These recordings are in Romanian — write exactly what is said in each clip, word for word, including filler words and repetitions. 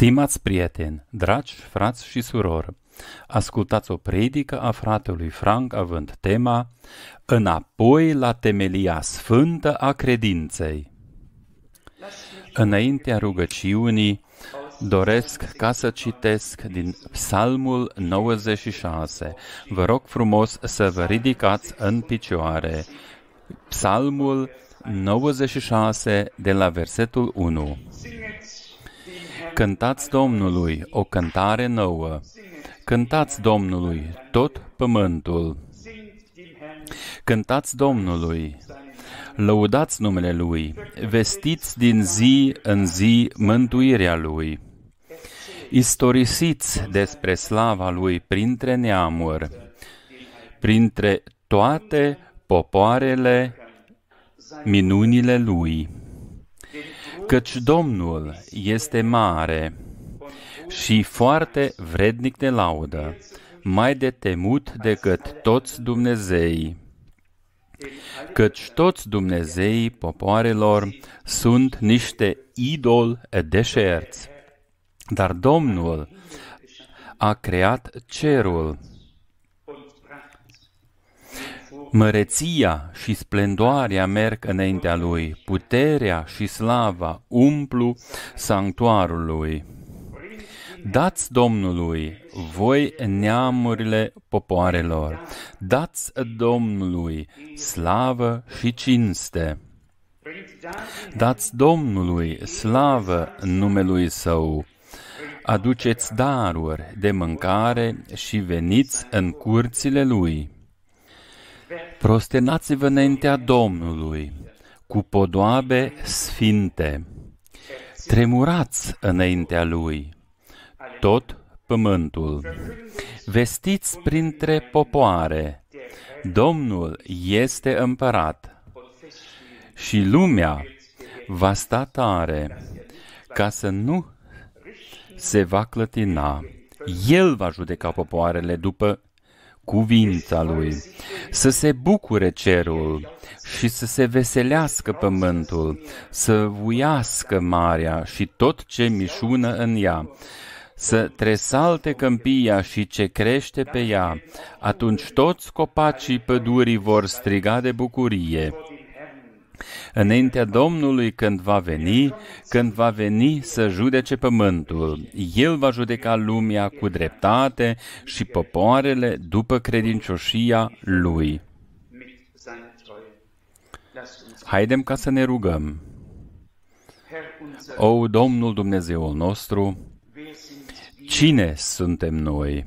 Stimați prieteni, dragi frați și surori, ascultați o predică a fratelui Frank având tema Înapoi la temelia sfântă a credinței. Înaintea rugăciunii, doresc ca să citesc din Psalmul nouăzeci și șase. Vă rog frumos să vă ridicați în picioare. Psalmul nouăzeci și șase de la versetul unu. Cântați Domnului o cântare nouă, cântați Domnului tot pământul, cântați Domnului, lăudați numele Lui, vestiți din zi în zi mântuirea Lui, istorisiți despre slava Lui printre neamuri, printre toate popoarele minunile Lui. Căci Domnul este mare și foarte vrednic de laudă, mai de temut decât toți Dumnezeii. Căci toți Dumnezeii popoarelor sunt niște idoli deșerți, dar Domnul a creat cerul. Măreția și splendoarea merg înaintea Lui, puterea și slava umplu sanctuarul Lui. Dați Domnului, voi neamurile popoarelor, dați Domnului slavă și cinste. Dați Domnului slavă numelui Său. Aduceți daruri de mâncare și veniți în curțile Lui. Prosternați-vă înaintea Domnului cu podoabe sfinte. Tremurați înaintea Lui tot pământul. Vestiți printre popoare, Domnul este împărat și lumea va sta tare, ca să nu se va clătina. El va judeca popoarele după cuvința Lui, să se bucure cerul și să se veselească pământul, să vuiască marea și tot ce mișună în ea, să tresalte câmpia și ce crește pe ea. Atunci toți copacii pădurii vor striga de bucurie înaintea Domnului când va veni, când va veni să judece pământul. El va judeca lumea cu dreptate și popoarele după credincioșia Lui. Haidem ca să ne rugăm. O, Domnul Dumnezeul nostru, cine suntem noi,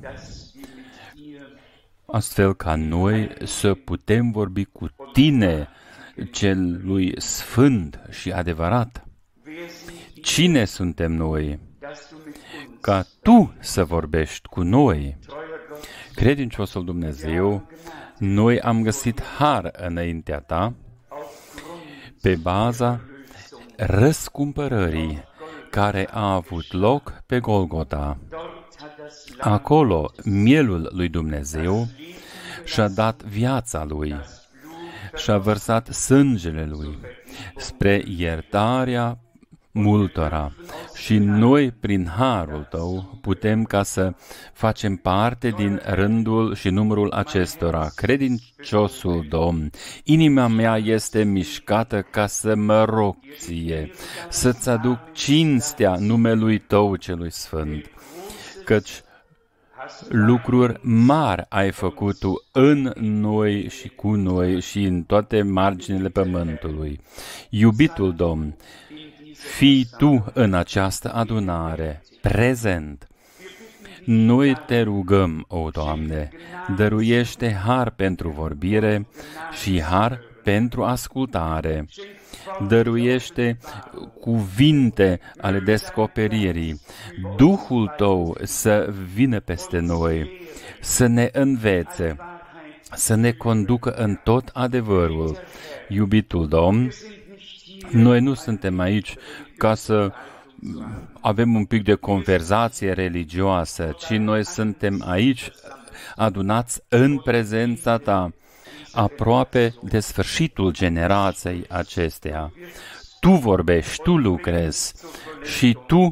astfel ca noi să putem vorbi cu Tine, Celui sfânt și adevărat? Cine suntem noi, ca Tu să vorbești cu noi? Credinciosul Dumnezeu, noi am găsit har înaintea Ta pe baza răscumpărării care a avut loc pe Golgota. Acolo, mielul lui Dumnezeu și-a dat viața Lui, și-a vărsat sângele Lui spre iertarea multora. Și noi, prin harul Tău, putem ca să facem parte din rândul și numărul acestora. Credinciosul Domn, inima mea este mișcată ca să mă rog Ție, să-ți aduc cinstea numelui Tău celui sfânt, căci lucruri mari ai făcut Tu în noi și cu noi și în toate marginile pământului. Iubitul Domn, fii Tu în această adunare, prezent. Noi Te rugăm, o Doamne, dăruiește har pentru vorbire și har pentru ascultare. Dăruiește cuvinte ale descoperirii. Duhul Tău să vină peste noi, să ne învețe, să ne conducă în tot adevărul. Iubitul Domn, noi nu suntem aici ca să avem un pic de conversație religioasă, ci noi suntem aici adunați în prezența Ta, aproape de sfârșitul generației acesteia. Tu vorbești, Tu lucrezi și Tu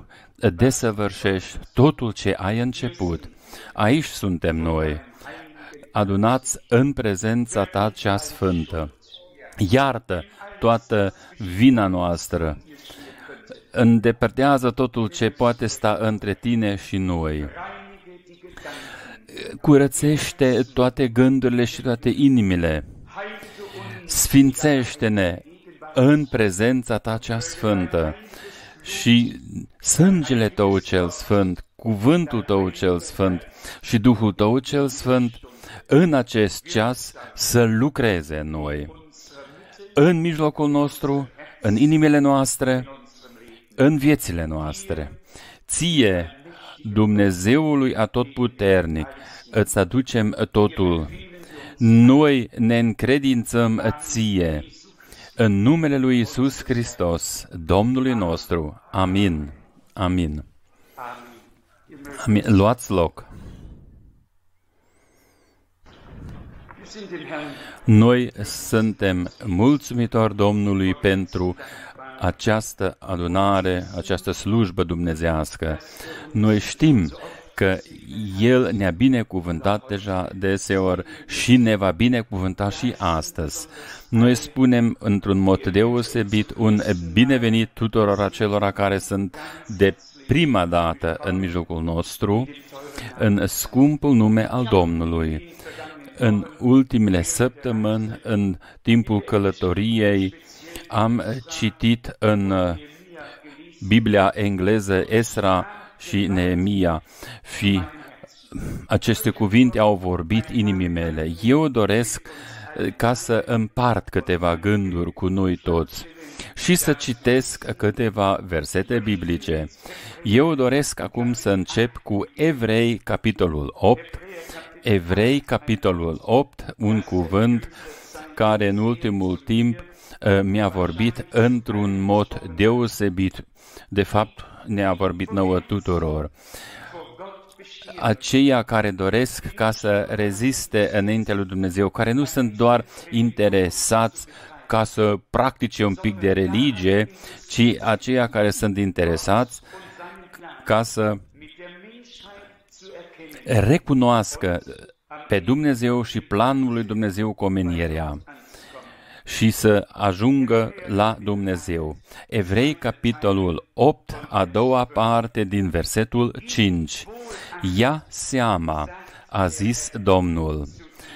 desăvârșești totul ce ai început. Aici suntem noi, adunați în prezența ta cea sfântă. Iartă toată vina noastră. Îndepărtează totul ce poate sta între tine și noi. Curățește toate gândurile și toate inimile. Sfințește-ne în prezența ta cea sfântă. Și sângele tău cel sfânt, cuvântul tău cel sfânt și Duhul tău cel sfânt în acest ceas să lucreze în noi, în mijlocul nostru, în inimile noastre, în viețile noastre. Ție, Dumnezeului Atotputernic, îți aducem totul. Noi ne încredințăm ție. În numele lui Iisus Hristos, Domnului nostru. Amin. Amin. Amin. Luați loc. Noi suntem mulțumitori Domnului pentru această adunare, această slujbă dumnezească. Noi știm că El ne-a binecuvântat deja deseori și ne va binecuvânta și astăzi. Noi spunem într-un mod deosebit un binevenit tuturor acelora care sunt de prima dată în mijlocul nostru, în scumpul nume al Domnului. În ultimele săptămâni, în timpul călătoriei, am citit în Biblia engleză Esra și Neemia și aceste cuvinte au vorbit inimii mele. Eu doresc ca să împart câteva gânduri cu noi toți și să citesc câteva versete biblice. Eu doresc acum să încep cu Evrei, capitolul opt. Evrei, capitolul opt, un cuvânt care în ultimul timp mi-a vorbit într-un mod deosebit. De fapt, ne-a vorbit nouă tuturor. Aceia care doresc ca să reziste înaintea lui Dumnezeu, care nu sunt doar interesați ca să practice un pic de religie, ci aceia care sunt interesați ca să recunoască pe Dumnezeu și planul lui Dumnezeu cu omenirea și să ajungă la Dumnezeu. Evrei, capitolul opt, a doua parte din versetul cinci. Ia seama, a zis Domnul,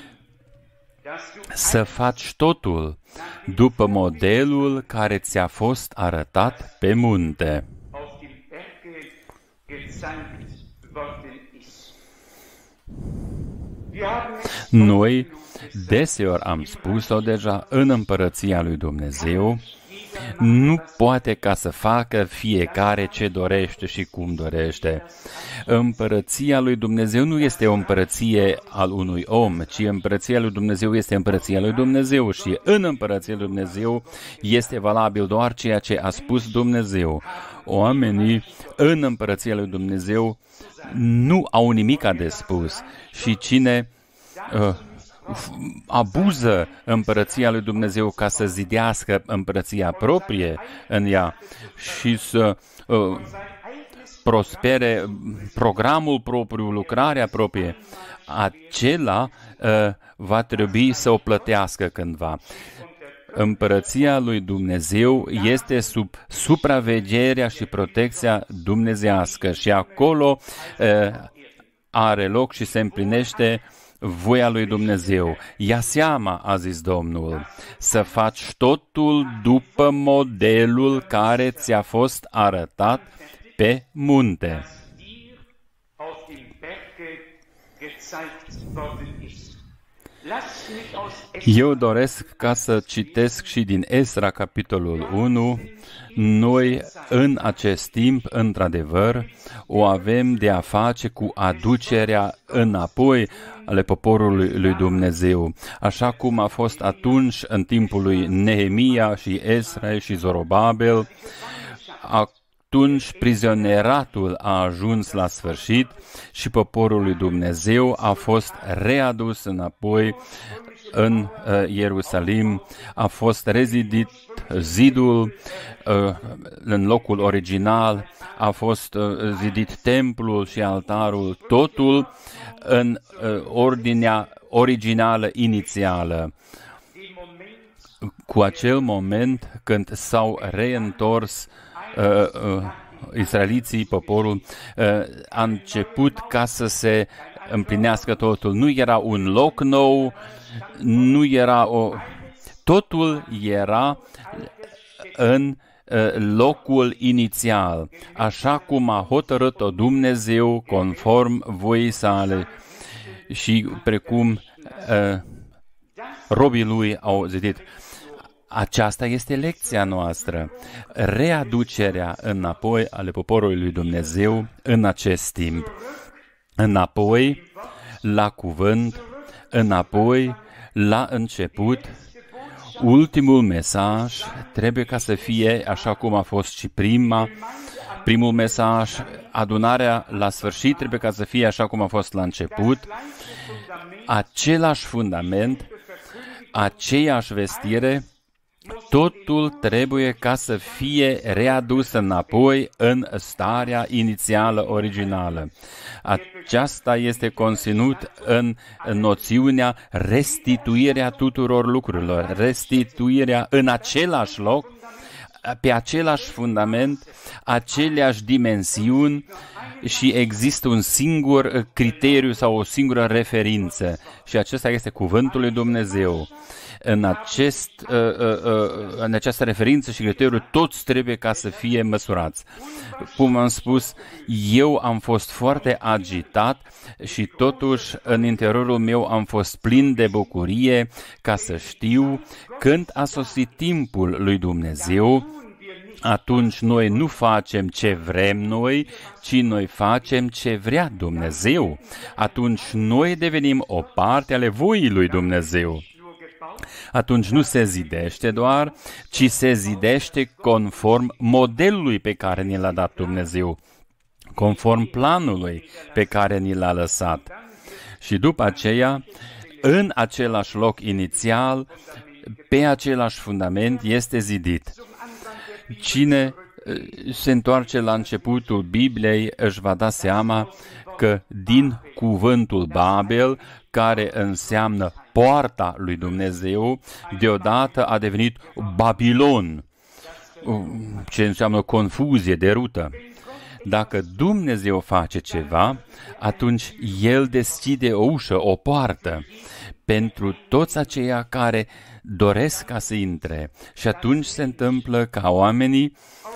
să faci totul după modelul care ți-a fost arătat pe munte. Noi deseori am spus-o deja, în împărăția lui Dumnezeu nu poate ca să facă fiecare ce dorește și cum dorește. Împărăția lui Dumnezeu nu este o împărăție al unui om, ci împărăția lui Dumnezeu este împărăția lui Dumnezeu și în împărăția lui Dumnezeu este valabil doar ceea ce a spus Dumnezeu. Oamenii în împărăția lui Dumnezeu nu au nimic de spus și cine uh, abuză împărăția lui Dumnezeu ca să zidească împărăția proprie în ea și să uh, prospere programul propriu, lucrarea proprie, acela uh, va trebui să o plătească cândva. Împărăția lui Dumnezeu este sub supravegherea și protecția dumnezească și acolo uh, are loc și se împlinește voia lui Dumnezeu. Ia seama, a zis Domnul, să faci totul după modelul care ți-a fost arătat pe munte. Eu doresc ca să citesc și din Esra, capitolul unu. Noi, în acest timp, într-adevăr, o avem de a face cu aducerea înapoi ale poporului lui Dumnezeu, așa cum a fost atunci în timpul lui Neemia și Esra și Zorobabel. Atunci prizonieratul a ajuns la sfârșit și poporul lui Dumnezeu a fost readus înapoi în uh, Ierusalim, a fost rezidit zidul, în locul original a fost zidit templul și altarul, totul în ordinea originală, inițială. Cu acel moment când s-au reîntors uh, uh, israeliții, poporul, uh, a început ca să se împlinească totul. Nu era un loc nou, nu era o... Totul era în uh, locul inițial, așa cum a hotărât-o Dumnezeu conform voii sale și precum uh, robii lui au zidit. Aceasta este lecția noastră, readucerea înapoi ale poporului lui Dumnezeu în acest timp, înapoi la cuvânt, înapoi la început. Ultimul mesaj trebuie ca să fie așa cum a fost și prima, primul mesaj, adunarea la sfârșit trebuie ca să fie așa cum a fost la început, același fundament, aceeași vestire, totul trebuie ca să fie readus înapoi în starea inițială, originală. Aceasta este conținut în noțiunea restituirea tuturor lucrurilor, restituirea în același loc, pe același fundament, aceleași dimensiuni și există un singur criteriu sau o singură referință și acesta este cuvântul lui Dumnezeu. În, acest, în această referință și criteriu, toți trebuie ca să fie măsurați. Cum am spus, eu am fost foarte agitat și totuși în interiorul meu am fost plin de bucurie ca să știu când a sosit timpul lui Dumnezeu. Atunci noi nu facem ce vrem noi, ci noi facem ce vrea Dumnezeu. Atunci noi devenim o parte ale voii lui Dumnezeu. Atunci nu se zidește doar, ci se zidește conform modelului pe care ni l-a dat Dumnezeu, conform planului pe care ni l-a lăsat. Și după aceea, în același loc inițial, pe același fundament este zidit. Cine se întoarce la începutul Bibliei își va da seama că din cuvântul Babel, care înseamnă poarta lui Dumnezeu, deodată a devenit Babilon, ce înseamnă confuzie, derută. Dacă Dumnezeu face ceva, atunci El deschide o ușă, o poartă, pentru toți aceia care doresc ca să intre. Și atunci se întâmplă ca oamenii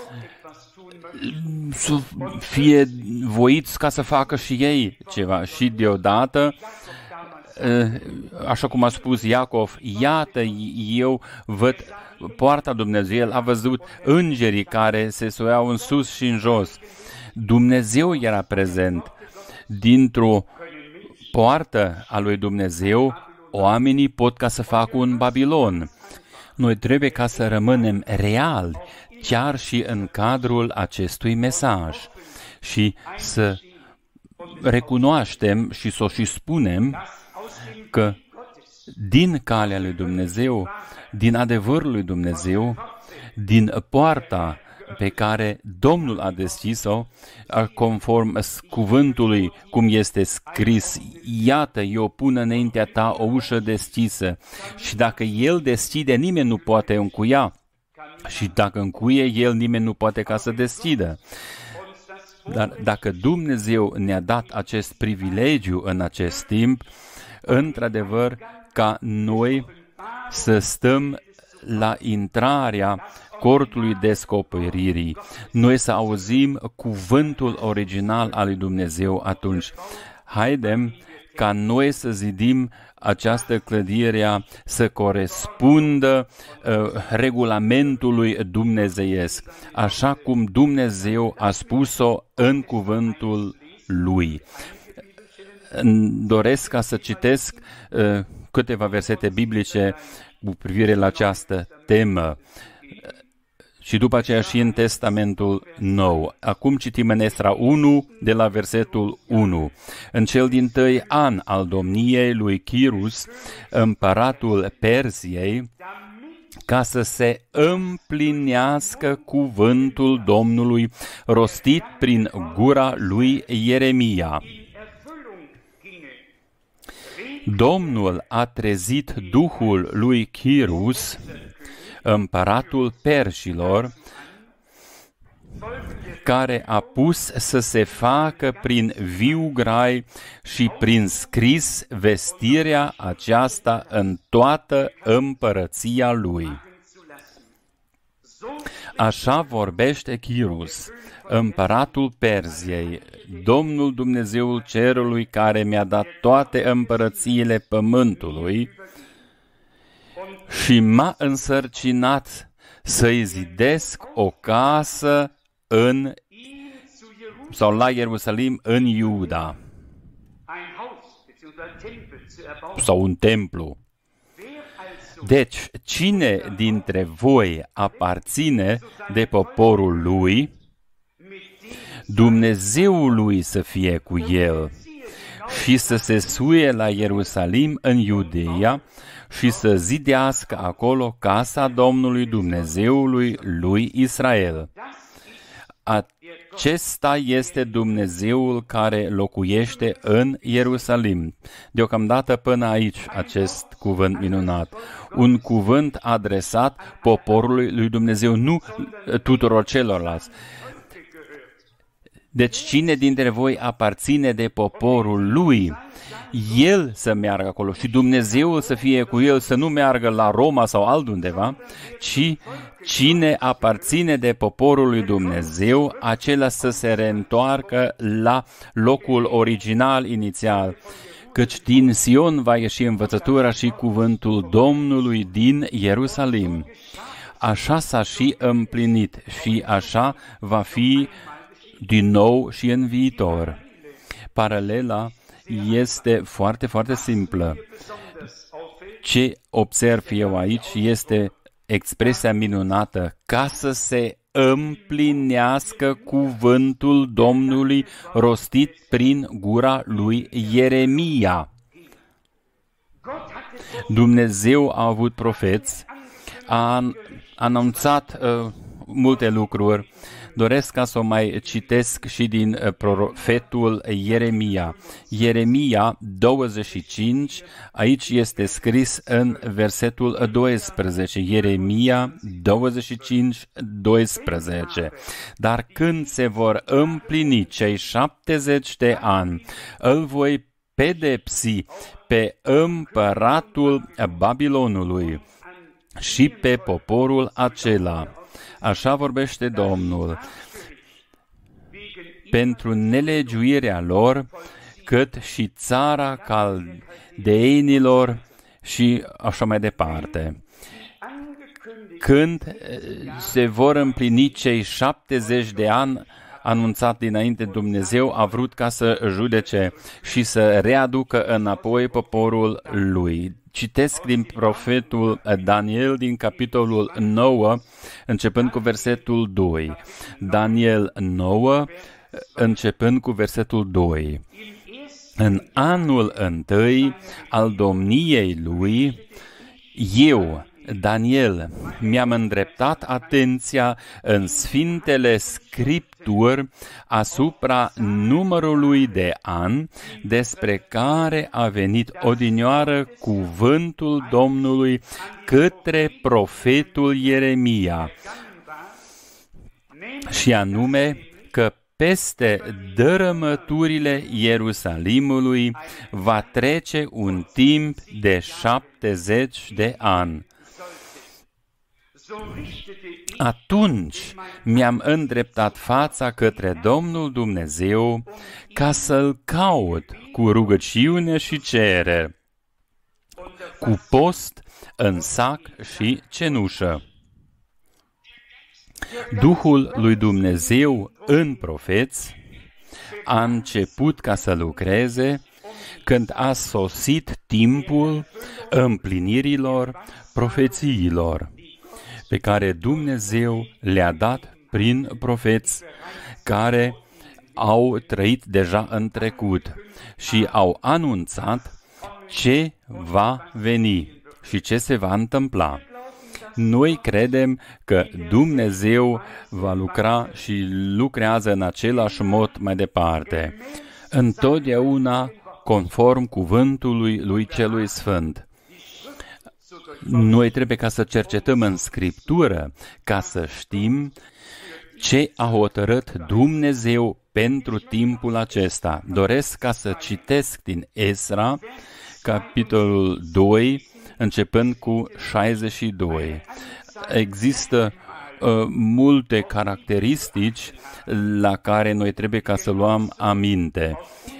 să fie voiți ca să facă și ei ceva. Și deodată, așa cum a spus Iacov, iată, eu văd poarta Dumnezeu, el a văzut îngerii care se suiau în sus și în jos. Dumnezeu era prezent. Dintr-o poartă a lui Dumnezeu, oamenii pot ca să facă un Babilon. Noi trebuie ca să rămânem reali, chiar și în cadrul acestui mesaj, și să recunoaștem și să o și spunem că din calea lui Dumnezeu, din adevărul lui Dumnezeu, din poarta pe care Domnul a deschis-o, conform cuvântului, cum este scris, iată, eu pun înaintea ta o ușă deschisă și dacă El deschide, nimeni nu poate încuia și dacă încuie El, nimeni nu poate ca să deschidă. Dar dacă Dumnezeu ne-a dat acest privilegiu în acest timp, într-adevăr, ca noi să stăm la intrarea cortului descoperirii, noi să auzim cuvântul original al lui Dumnezeu atunci. Haidem ca noi să zidim această clădire să corespundă uh, regulamentului dumnezeiesc, așa cum Dumnezeu a spus-o în cuvântul Lui. Doresc ca să citesc uh, câteva versete biblice cu privire la această temă și după aceea și în Testamentul Nou. Acum citim în Esra unu, de la versetul unu. În cel dintâi an al domniei lui Chirus, împăratul Persiei, ca să se împlinească cuvântul Domnului rostit prin gura lui Ieremia. Domnul a trezit duhul lui Chirus, împăratul Perșilor, care a pus să se facă prin viu grai și prin scris vestirea aceasta în toată împărăția lui. Așa vorbește Chirus, împăratul Perziei, Domnul Dumnezeul cerului care mi-a dat toate împărățiile pământului și m-a însărcinat să-i zidesc o casă în sau la Ierusalim în Iuda sau un templu. Deci, cine dintre voi aparține de poporul lui, Dumnezeul lui să fie cu el și să se suie la Ierusalim în Iudeea și să zidească acolo casa Domnului Dumnezeului lui Israel. Acesta este Dumnezeul care locuiește în Ierusalim. Deocamdată până aici acest cuvânt minunat. Un cuvânt adresat poporului lui Dumnezeu, nu tuturor celorlalți. Deci cine dintre voi aparține de poporul lui, el să meargă acolo și Dumnezeul să fie cu el, să nu meargă la Roma sau altundeva, ci cine aparține de poporul lui Dumnezeu, acela să se reîntoarcă la locul original, inițial. Căci din Sion va ieși învățătura și cuvântul Domnului din Ierusalim. Așa s-a și împlinit și așa va fi din nou și în viitor. Paralela este foarte, foarte simplă. Ce observ eu aici este expresia minunată, ca să se împlinească cuvântul Domnului rostit prin gura lui Ieremia. Dumnezeu a avut profeți, a anunțat uh, multe lucruri. Doresc ca să o mai citesc și din uh, profetul Ieremia. Ieremia douăzeci și cinci, aici este scris în versetul doisprezece. Ieremia douăzeci și cinci, doisprezece. Dar când se vor împlini cei șaptezeci de ani, îl voi pedepsi pe împăratul Babilonului și pe poporul acela. Așa vorbește Domnul, pentru nelegiuirea lor, cât și țara caldeenilor și așa mai departe. Când se vor împlini cei șaptezeci de ani, anunțat dinainte, Dumnezeu a vrut ca să judece și să readucă înapoi poporul lui. Citesc din profetul Daniel din capitolul nouă, începând cu versetul doi. Daniel nouă, începând cu versetul doi. În anul întâi al domniei lui, eu, Daniel, mi-am îndreptat atenția în Sfintele Scripturi asupra numărului de ani despre care a venit odinioară cuvântul Domnului către profetul Ieremia, și anume că peste dărâmăturile Ierusalimului va trece un timp de șaptezeci de ani. Atunci mi-am îndreptat fața către Domnul Dumnezeu ca să-L caut cu rugăciune și cerere, cu post în sac și cenușă. Duhul lui Dumnezeu în profeți a început ca să lucreze când a sosit timpul împlinirilor profețiilor pe care Dumnezeu le-a dat prin profeți care au trăit deja în trecut și au anunțat ce va veni și ce se va întâmpla. Noi credem că Dumnezeu va lucra și lucrează în același mod mai departe, întotdeauna conform cuvântului lui Celui Sfânt. Noi trebuie ca să cercetăm în Scriptură, ca să știm ce a hotărât Dumnezeu pentru timpul acesta. Doresc ca să citesc din Esra, capitolul doi, începând cu șaizeci și doi. Există uh, multe caracteristici la care noi trebuie ca să luăm aminte,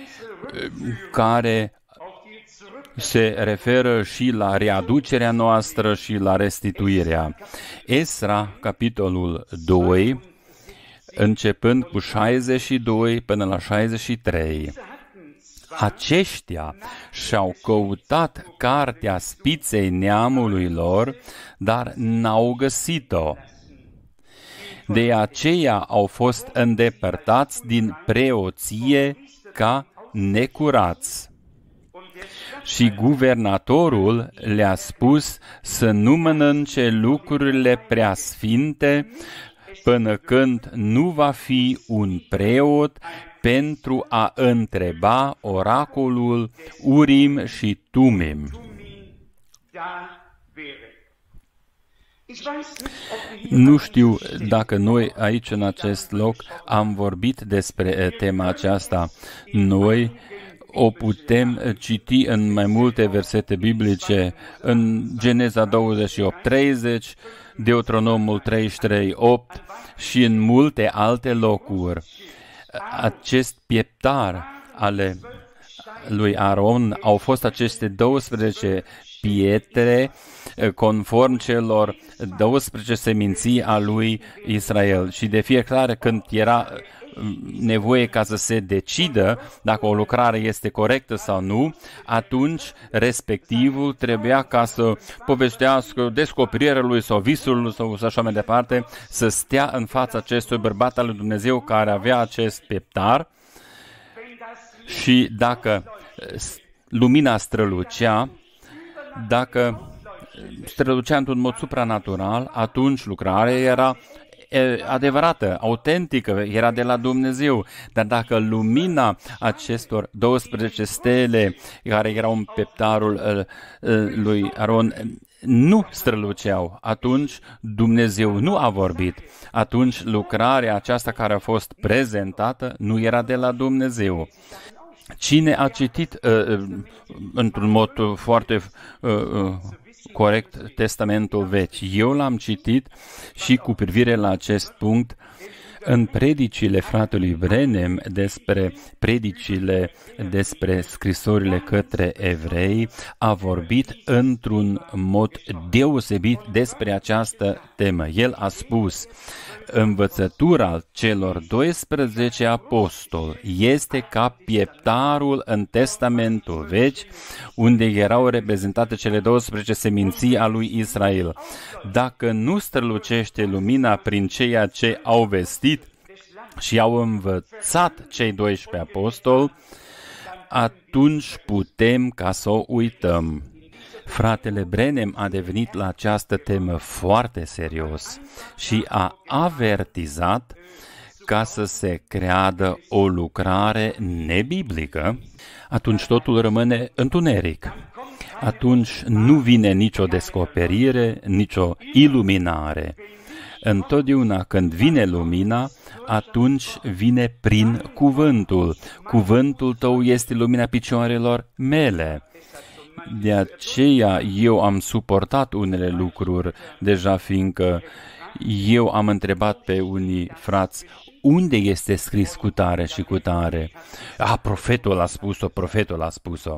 care se referă și la readucerea noastră și la restituirea. Esra, capitolul doi, începând cu șaizeci și doi până la șaizeci și trei. Aceștia și-au căutat cartea spiței neamului lor, dar n-au găsit-o. De aceea au fost îndepărtați din preoție ca necurați. Și guvernatorul le-a spus să nu mănânce lucrurile preasfinte până când nu va fi un preot pentru a întreba oracolul Urim și Tumim. Nu știu dacă noi aici în acest loc am vorbit despre tema aceasta. Noi o putem citi în mai multe versete biblice, în Geneza douăzeci și opt treizeci, Deuteronomul treizeci și trei opt și în multe alte locuri. Acest pieptar ale lui Aron au fost aceste douăsprezece pietre conform celor douăsprezece seminții a lui Israel. Și de fiecare când era nevoie ca să se decidă dacă o lucrare este corectă sau nu, atunci respectivul trebuia ca să povestească descoperirea lui sau visul lui sau așa mai departe, să stea în fața acestui bărbat al lui Dumnezeu care avea acest pieptar și dacă lumina strălucea, dacă strălucea într-un mod supranatural, atunci lucrarea era adevărată, autentică, era de la Dumnezeu. Dar dacă lumina acestor douăsprezece stele care erau în pieptarul lui Aron nu străluceau, atunci Dumnezeu nu a vorbit. Atunci lucrarea aceasta care a fost prezentată nu era de la Dumnezeu. Cine a citit uh, într-un mod foarte uh, uh, corect Testamentul Vechi? Eu l-am citit și cu privire la acest punct în predicile fratelui Brenem despre predicile despre scrisorile către evrei, a vorbit într-un mod deosebit despre această temă. El a spus: învățătura celor doisprezece apostoli este ca pieptarul în Testamentul Vechi, unde erau reprezentate cele douăsprezece seminții a lui Israel. Dacă nu strălucește lumina prin ceea ce au vestit și au învățat cei doisprezece apostoli, atunci putem ca să o uităm. Fratele Brenem a devenit la această temă foarte serios și a avertizat ca să se creadă o lucrare nebiblică, atunci totul rămâne întuneric. Atunci nu vine nicio descoperire, nicio iluminare. Întotdeauna când vine lumina, atunci vine prin cuvântul. Cuvântul tău este lumina picioarelor mele. De aceea eu am suportat unele lucruri deja, fiindcă eu am întrebat pe unii frați, unde este scris cu tare și cu tare? A, profetul a spus-o, profetul a spus-o.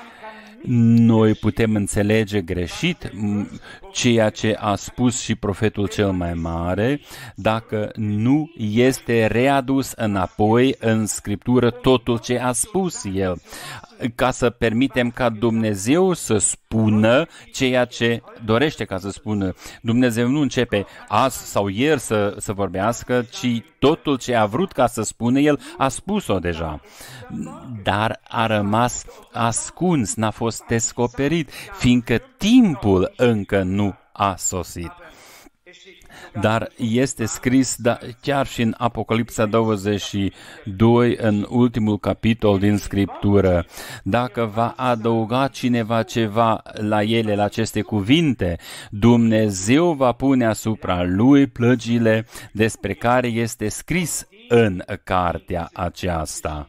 Noi putem înțelege greșit ceea ce a spus și profetul cel mai mare dacă nu este readus înapoi în Scriptură totul ce a spus el, ca să permitem ca Dumnezeu să spună ceea ce dorește ca să spună. Dumnezeu nu începe azi sau ieri să, să vorbească, ci totul ce a vrut ca să spună el a spus-o deja. Dar a rămas ascuns, n-a fost descoperit, fiindcă timpul încă nu a sosit. Dar este scris da, chiar și în Apocalipsa douăzeci și doi, în ultimul capitol din Scriptură, dacă va adăuga cineva ceva la ele, la aceste cuvinte, Dumnezeu va pune asupra lui plăgile despre care este scris în cartea aceasta.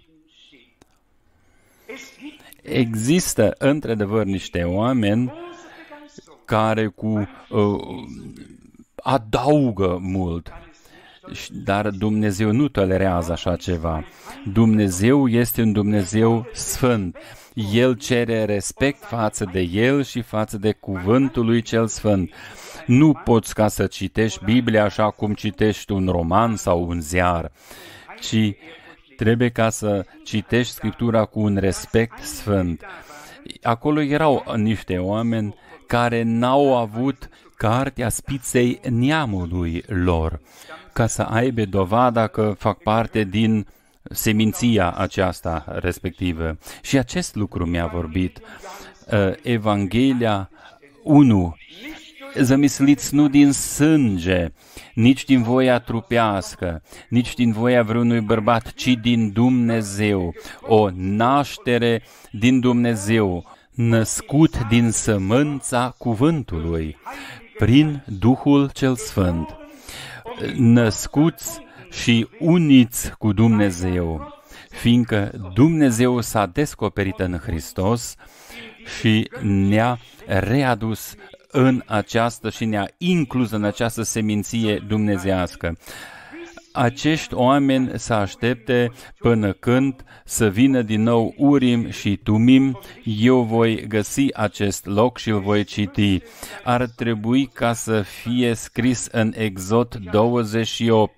Există într-adevăr niște oameni care cu uh, adaugă mult, dar Dumnezeu nu tolerează așa ceva. Dumnezeu este un Dumnezeu sfânt. El cere respect față de El și față de cuvântul lui cel sfânt. Nu poți ca să citești Biblia așa cum citești un roman sau un ziar, ci trebuie ca să citești Scriptura cu un respect sfânt. Acolo erau niște oameni care n-au avut cartea spiței neamului lor, ca să aibă dovada că fac parte din seminția aceasta respectivă. Și acest lucru mi-a vorbit. Evanghelia unu. Zămisliți nu din sânge, nici din voia trupească, nici din voia vreunui bărbat, ci din Dumnezeu. O naștere din Dumnezeu, născut din sămânța cuvântului, prin Duhul cel Sfânt, născuți și uniți cu Dumnezeu, fiindcă Dumnezeu s-a descoperit în Hristos și ne-a readus în această și ne-a inclus în această seminție dumnezeiască. Acești oameni să aștepte până când să vină din nou Urim și Tumim. Eu voi găsi acest loc și îl voi citi. Ar trebui ca să fie scris în Exod douăzeci și opt.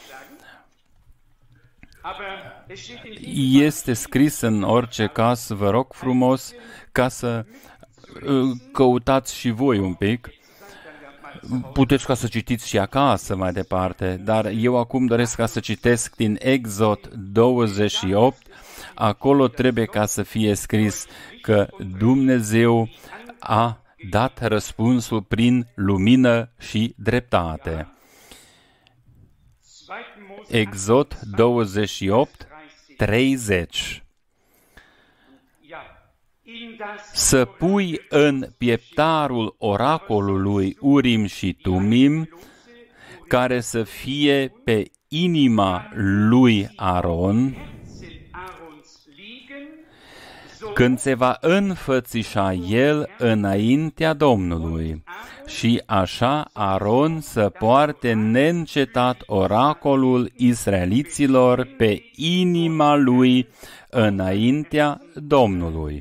Este scris în orice caz, vă rog frumos, ca să căutați și voi un pic. Puteți ca să citiți și acasă mai departe, dar eu acum doresc ca să citesc din Exod douăzeci și opt. Acolo trebuie ca să fie scris că Dumnezeu a dat răspunsul prin lumină și dreptate. Exod douăzeci și opt, treizeci. Să pui în pieptarul oracolului Urim și Tumim, care să fie pe inima lui Aron, când se va înfățișa el înaintea Domnului, și așa Aron să poarte neîncetat oracolul israeliților pe inima lui înaintea Domnului.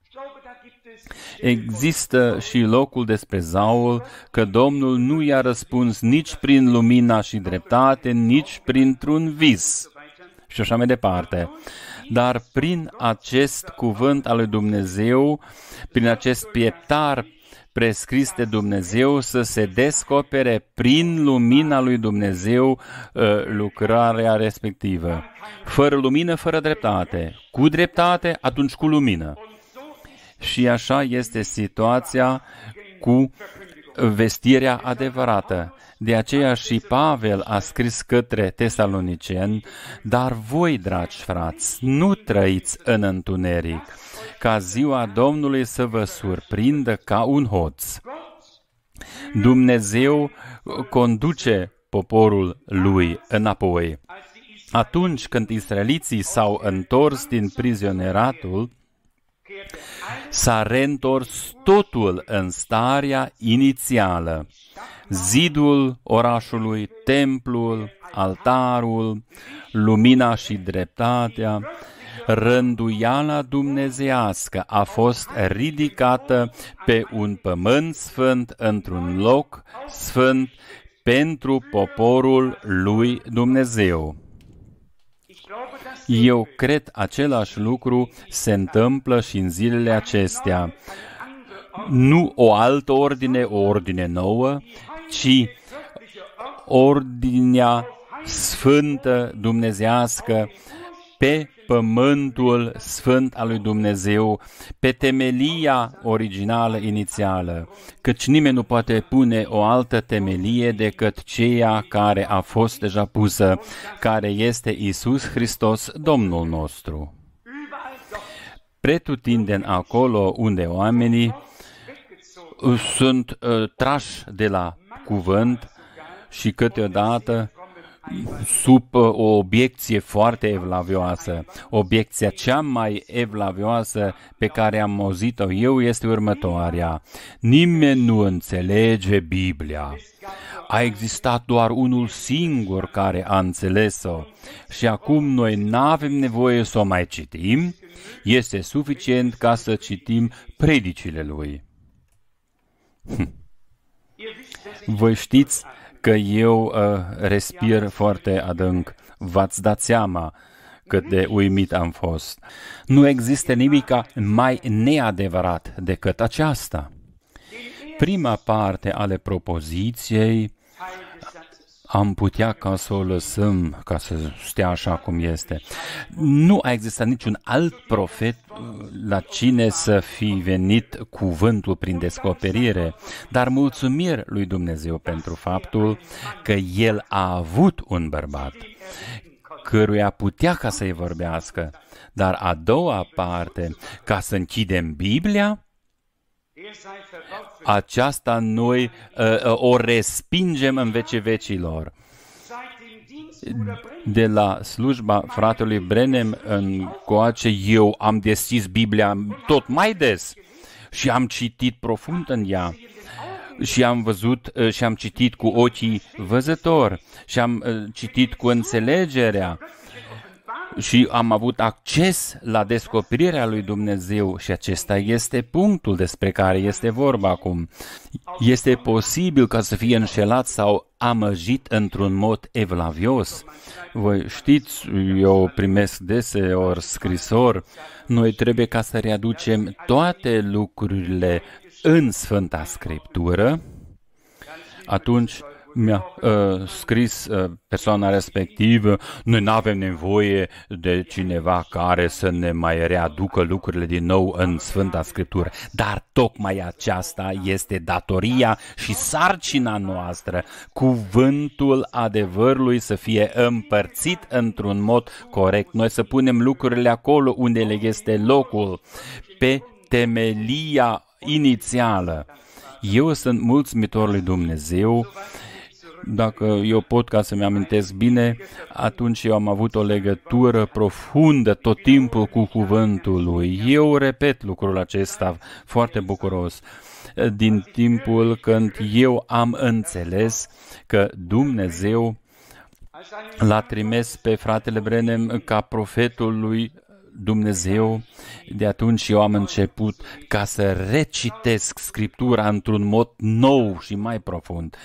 Există și locul despre Saul, că Domnul nu i-a răspuns nici prin lumina și dreptate, nici printr-un vis. Și așa mai departe. Dar prin acest cuvânt al lui Dumnezeu, prin acest pieptar prescris de Dumnezeu, să se descopere prin lumina lui Dumnezeu lucrarea respectivă. Fără lumină, fără dreptate. Cu dreptate, atunci cu lumină. Și așa este situația cu vestirea adevărată. De aceea și Pavel a scris către tesaloniceni: dar voi, dragi frați, nu trăiți în întuneric, ca ziua Domnului să vă surprindă ca un hoț. Dumnezeu conduce poporul lui înapoi. Atunci când israeliții s-au întors din prizonieratul, s-a reîntors totul în starea inițială. Zidul orașului, templul, altarul, lumina și dreptatea, rânduiala dumnezeiască a fost ridicată pe un pământ sfânt, într-un loc sfânt, pentru poporul lui Dumnezeu. Eu cred același lucru se întâmplă și în zilele acestea. Nu o altă ordine, o ordine nouă, ci ordinea sfântă dumnezeiască pe pământul sfânt al lui Dumnezeu, pe temelia originală, inițială, căci nimeni nu poate pune o altă temelie decât ceea care a fost deja pusă, care este Iisus Hristos, Domnul nostru. Pretutindeni acolo unde oamenii sunt uh, trași de la cuvânt și câteodată sub uh, o obiecție foarte evlavioasă. Obiecția cea mai evlavioasă pe care am auzit-o eu este următoarea. Nimeni nu înțelege Biblia. A existat doar unul singur care a înțeles-o și acum noi n-avem nevoie să o mai citim, este suficient ca să citim predicile lui. Hm. Voi știți că eu uh, respir foarte adânc. V-ați dat seama cât de uimit am fost. Nu există nimic mai neadevărat decât aceasta. Prima parte ale propoziției am putea ca să o lăsăm, ca să stea așa cum este. Nu a existat niciun alt profet la cine să fi venit cuvântul prin descoperire, dar mulțumiri lui Dumnezeu pentru faptul că El a avut un bărbat, căruia putea ca să-i vorbească, dar a doua parte, ca să închidem Biblia, aceasta noi uh, o respingem în vecii vecilor. De la slujba fratelui Branham încoace, eu am deschis Biblia tot mai des și am citit profund în ea. Și am văzut uh, și am citit cu ochii văzători și am uh, citit cu înțelegerea. Și am avut acces la descoperirea lui Dumnezeu și acesta este punctul despre care este vorba acum. Este posibil ca să fie înșelat sau amăjit într-un mod evlavios. Voi știți, eu primesc deseori scrisori, noi trebuie ca să readucem toate lucrurile în Sfânta Scriptură. Atunci mi-a uh, scris uh, persoana respectivă, noi nu avem nevoie de cineva care să ne mai readucă lucrurile din nou în Sfânta Scriptură. Dar tocmai aceasta este datoria și sarcina noastră, cuvântul adevărului să fie împărțit într-un mod corect. Noi să punem lucrurile acolo unde le este locul, pe temelia inițială. Eu sunt mulțumitor lui Dumnezeu. Dacă eu pot ca să-mi amintesc bine, atunci eu am avut o legătură profundă tot timpul cu cuvântul lui. Eu repet lucrul acesta foarte bucuros. Din timpul când eu am înțeles că Dumnezeu l-a trimis pe fratele Branham ca profetul lui Dumnezeu, de atunci eu am început ca să recitesc Scriptura într-un mod nou și mai profund.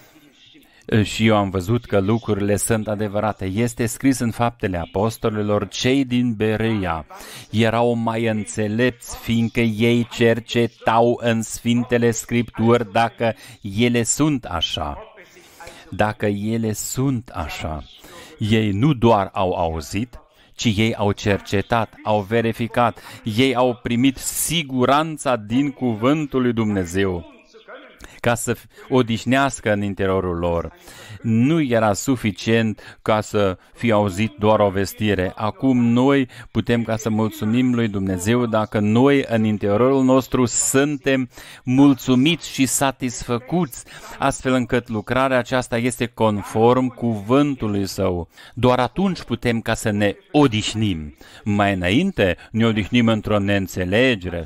Și eu am văzut că lucrurile sunt adevărate. Este scris în Faptele Apostolilor, cei din Berea erau mai înțelepți, fiindcă ei cercetau în Sfintele Scripturi dacă ele sunt așa. Dacă ele sunt așa. Ei nu doar au auzit, ci ei au cercetat, au verificat, ei au primit siguranța din cuvântul lui Dumnezeu ca să odihnească în interiorul lor. Nu era suficient ca să fie auzit doar o vestire. Acum noi putem ca să mulțumim lui Dumnezeu dacă noi în interiorul nostru suntem mulțumiți și satisfăcuți, astfel încât lucrarea aceasta este conform cuvântului Său. Doar atunci putem ca să ne odihnim. Mai înainte ne odihnim într-o neînțelegere,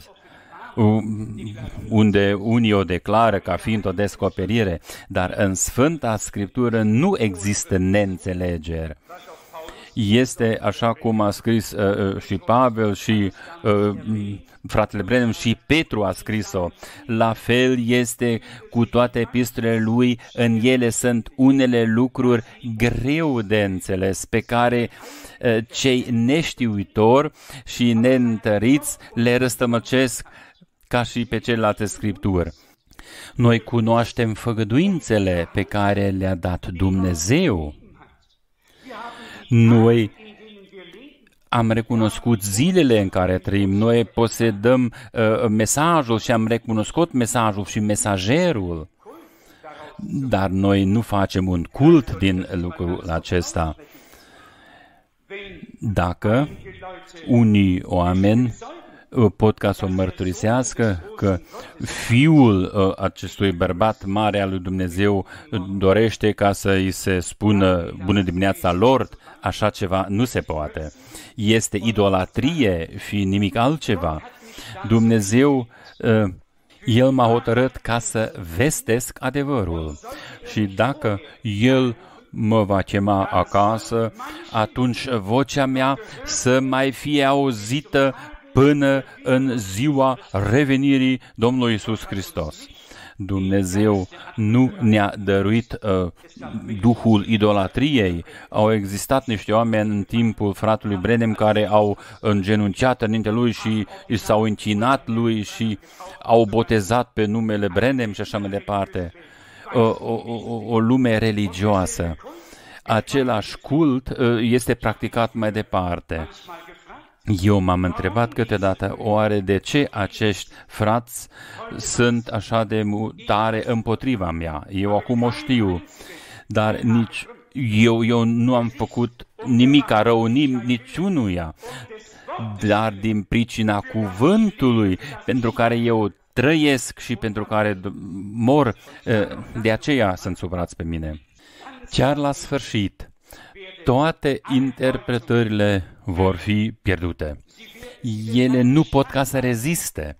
unde unii o declară ca fiind o descoperire, dar în Sfânta Scriptură nu există neînțelegeri. Este așa cum a scris uh, și Pavel și uh, fratele Branham și Petru a scris-o. La fel este cu toate epistolele lui, în ele sunt unele lucruri greu de înțeles, pe care uh, cei neștiuitori și neîntăriți le răstămăcesc ca și pe celelalte Scripturi. Noi cunoaștem făgăduințele pe care le-a dat Dumnezeu. Noi am recunoscut zilele în care trăim, noi posedăm uh, mesajul și am recunoscut mesajul și mesagerul, dar noi nu facem un cult din lucrul acesta. Dacă unii oameni pot ca să o mărturisească că fiul acestui bărbat mare al lui Dumnezeu dorește ca să îi se spună bună dimineața Lord, așa ceva nu se poate. Este idolatrie și nimic altceva. Dumnezeu, El m-a hotărât ca să vestesc adevărul și dacă El mă va chema acasă, atunci vocea mea să mai fie auzită până în ziua revenirii Domnului Iisus Hristos. Dumnezeu nu ne-a dăruit uh, duhul idolatriei. Au existat niște oameni în timpul fratelui Branham care au îngenunchiat înainte lui și s-au închinat lui și au botezat pe numele Branham și așa mai departe. O, o, o, o lume religioasă. Același cult uh, este practicat mai departe. Eu m-am întrebat câteodată, oare de ce acești frați sunt așa de tare împotriva mea? Eu acum o știu, dar nici eu, eu nu am făcut nimic rău niciunuia, dar din pricina cuvântului pentru care eu trăiesc și pentru care mor, de aceea sunt supărați pe mine. Chiar la sfârșit, toate interpretările vor fi pierdute. Ele nu pot ca să reziste.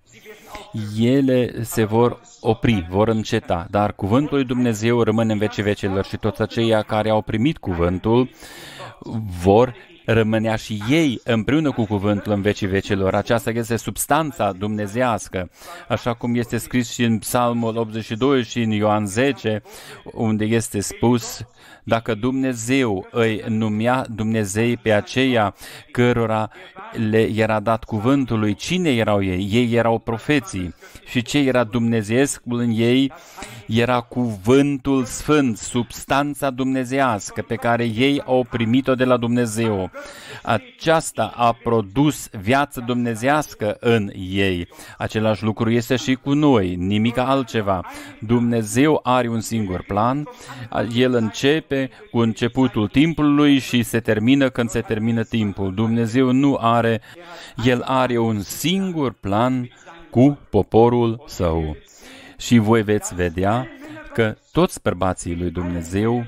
Ele se vor opri, vor înceta, dar cuvântul lui Dumnezeu rămâne în vecii vecilor și toți aceia care au primit cuvântul vor rămânea și ei împreună cu cuvântul în vecii vecilor. Aceasta este substanța dumnezeiască, așa cum este scris și în Psalmul optzeci și doi și în Ioan zece, unde este spus: dacă Dumnezeu îi numea Dumnezei pe aceia cărora le era dat cuvântul lui, cine erau ei? Ei erau profeții. Și ce era dumnezeiescul în ei? Era cuvântul sfânt, substanța dumnezeiască pe care ei au primit-o de la Dumnezeu. Aceasta a produs viață dumnezeiască în ei. Același lucru este și cu noi, nimic altceva. Dumnezeu are un singur plan, El începe cu începutul timpului și se termină când se termină timpul. Dumnezeu nu are, El are un singur plan cu poporul Său. Și voi veți vedea că toți bărbații lui Dumnezeu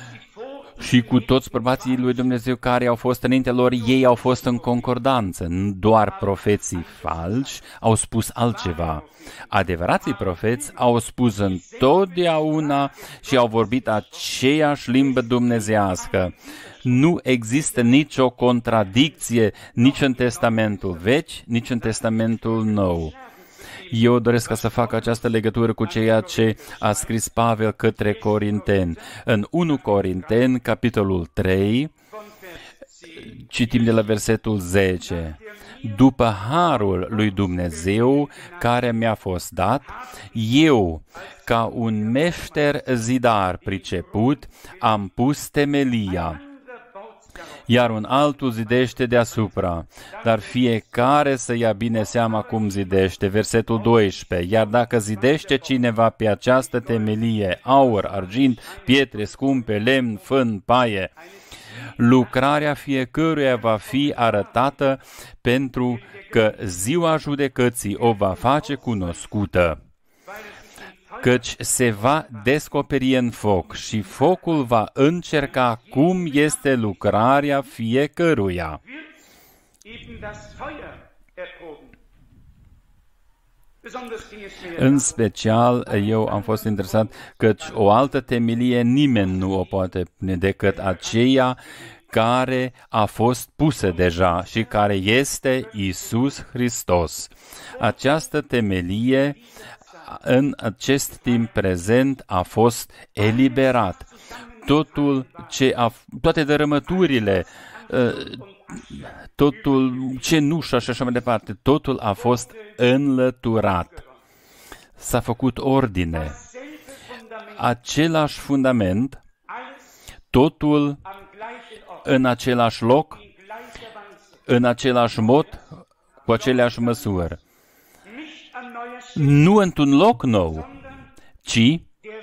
și cu toți bărbații lui Dumnezeu care au fost înainte lor, ei au fost în concordanță. Doar profeții falși au spus altceva. Adevărații profeți au spus întotdeauna și au vorbit aceeași limbă dumnezeiască. Nu există nicio contradicție nici în Testamentul Vechi, nici în Testamentul Nou. Eu doresc ca să fac această legătură cu ceea ce a scris Pavel către Corinteni. În unu Corinteni, capitolul trei, citim de la versetul zece. După harul lui Dumnezeu care mi-a fost dat, eu, ca un meșter zidar priceput, am pus temelia, iar un altul zidește deasupra, dar fiecare să ia bine seama cum zidește. Versetul doisprezece. Iar dacă zidește cineva pe această temelie aur, argint, pietre scumpe, lemn, fân, paie, lucrarea fiecăruia va fi arătată, pentru că ziua judecății o va face cunoscută, căci se va descoperi în foc și focul va încerca cum este lucrarea fiecăruia. În special, eu am fost interesat căci o altă temelie nimeni nu o poate pune decât aceea care a fost pusă deja și care este Iisus Hristos. Această temelie în acest timp prezent a fost eliberat. Totul ce a, toate dărâmăturile, totul cenușa și așa mai departe, totul a fost înlăturat. S-a făcut ordine. Același fundament, totul în același loc, în același mod, cu aceleași măsuri. Nu într-un loc nou, ci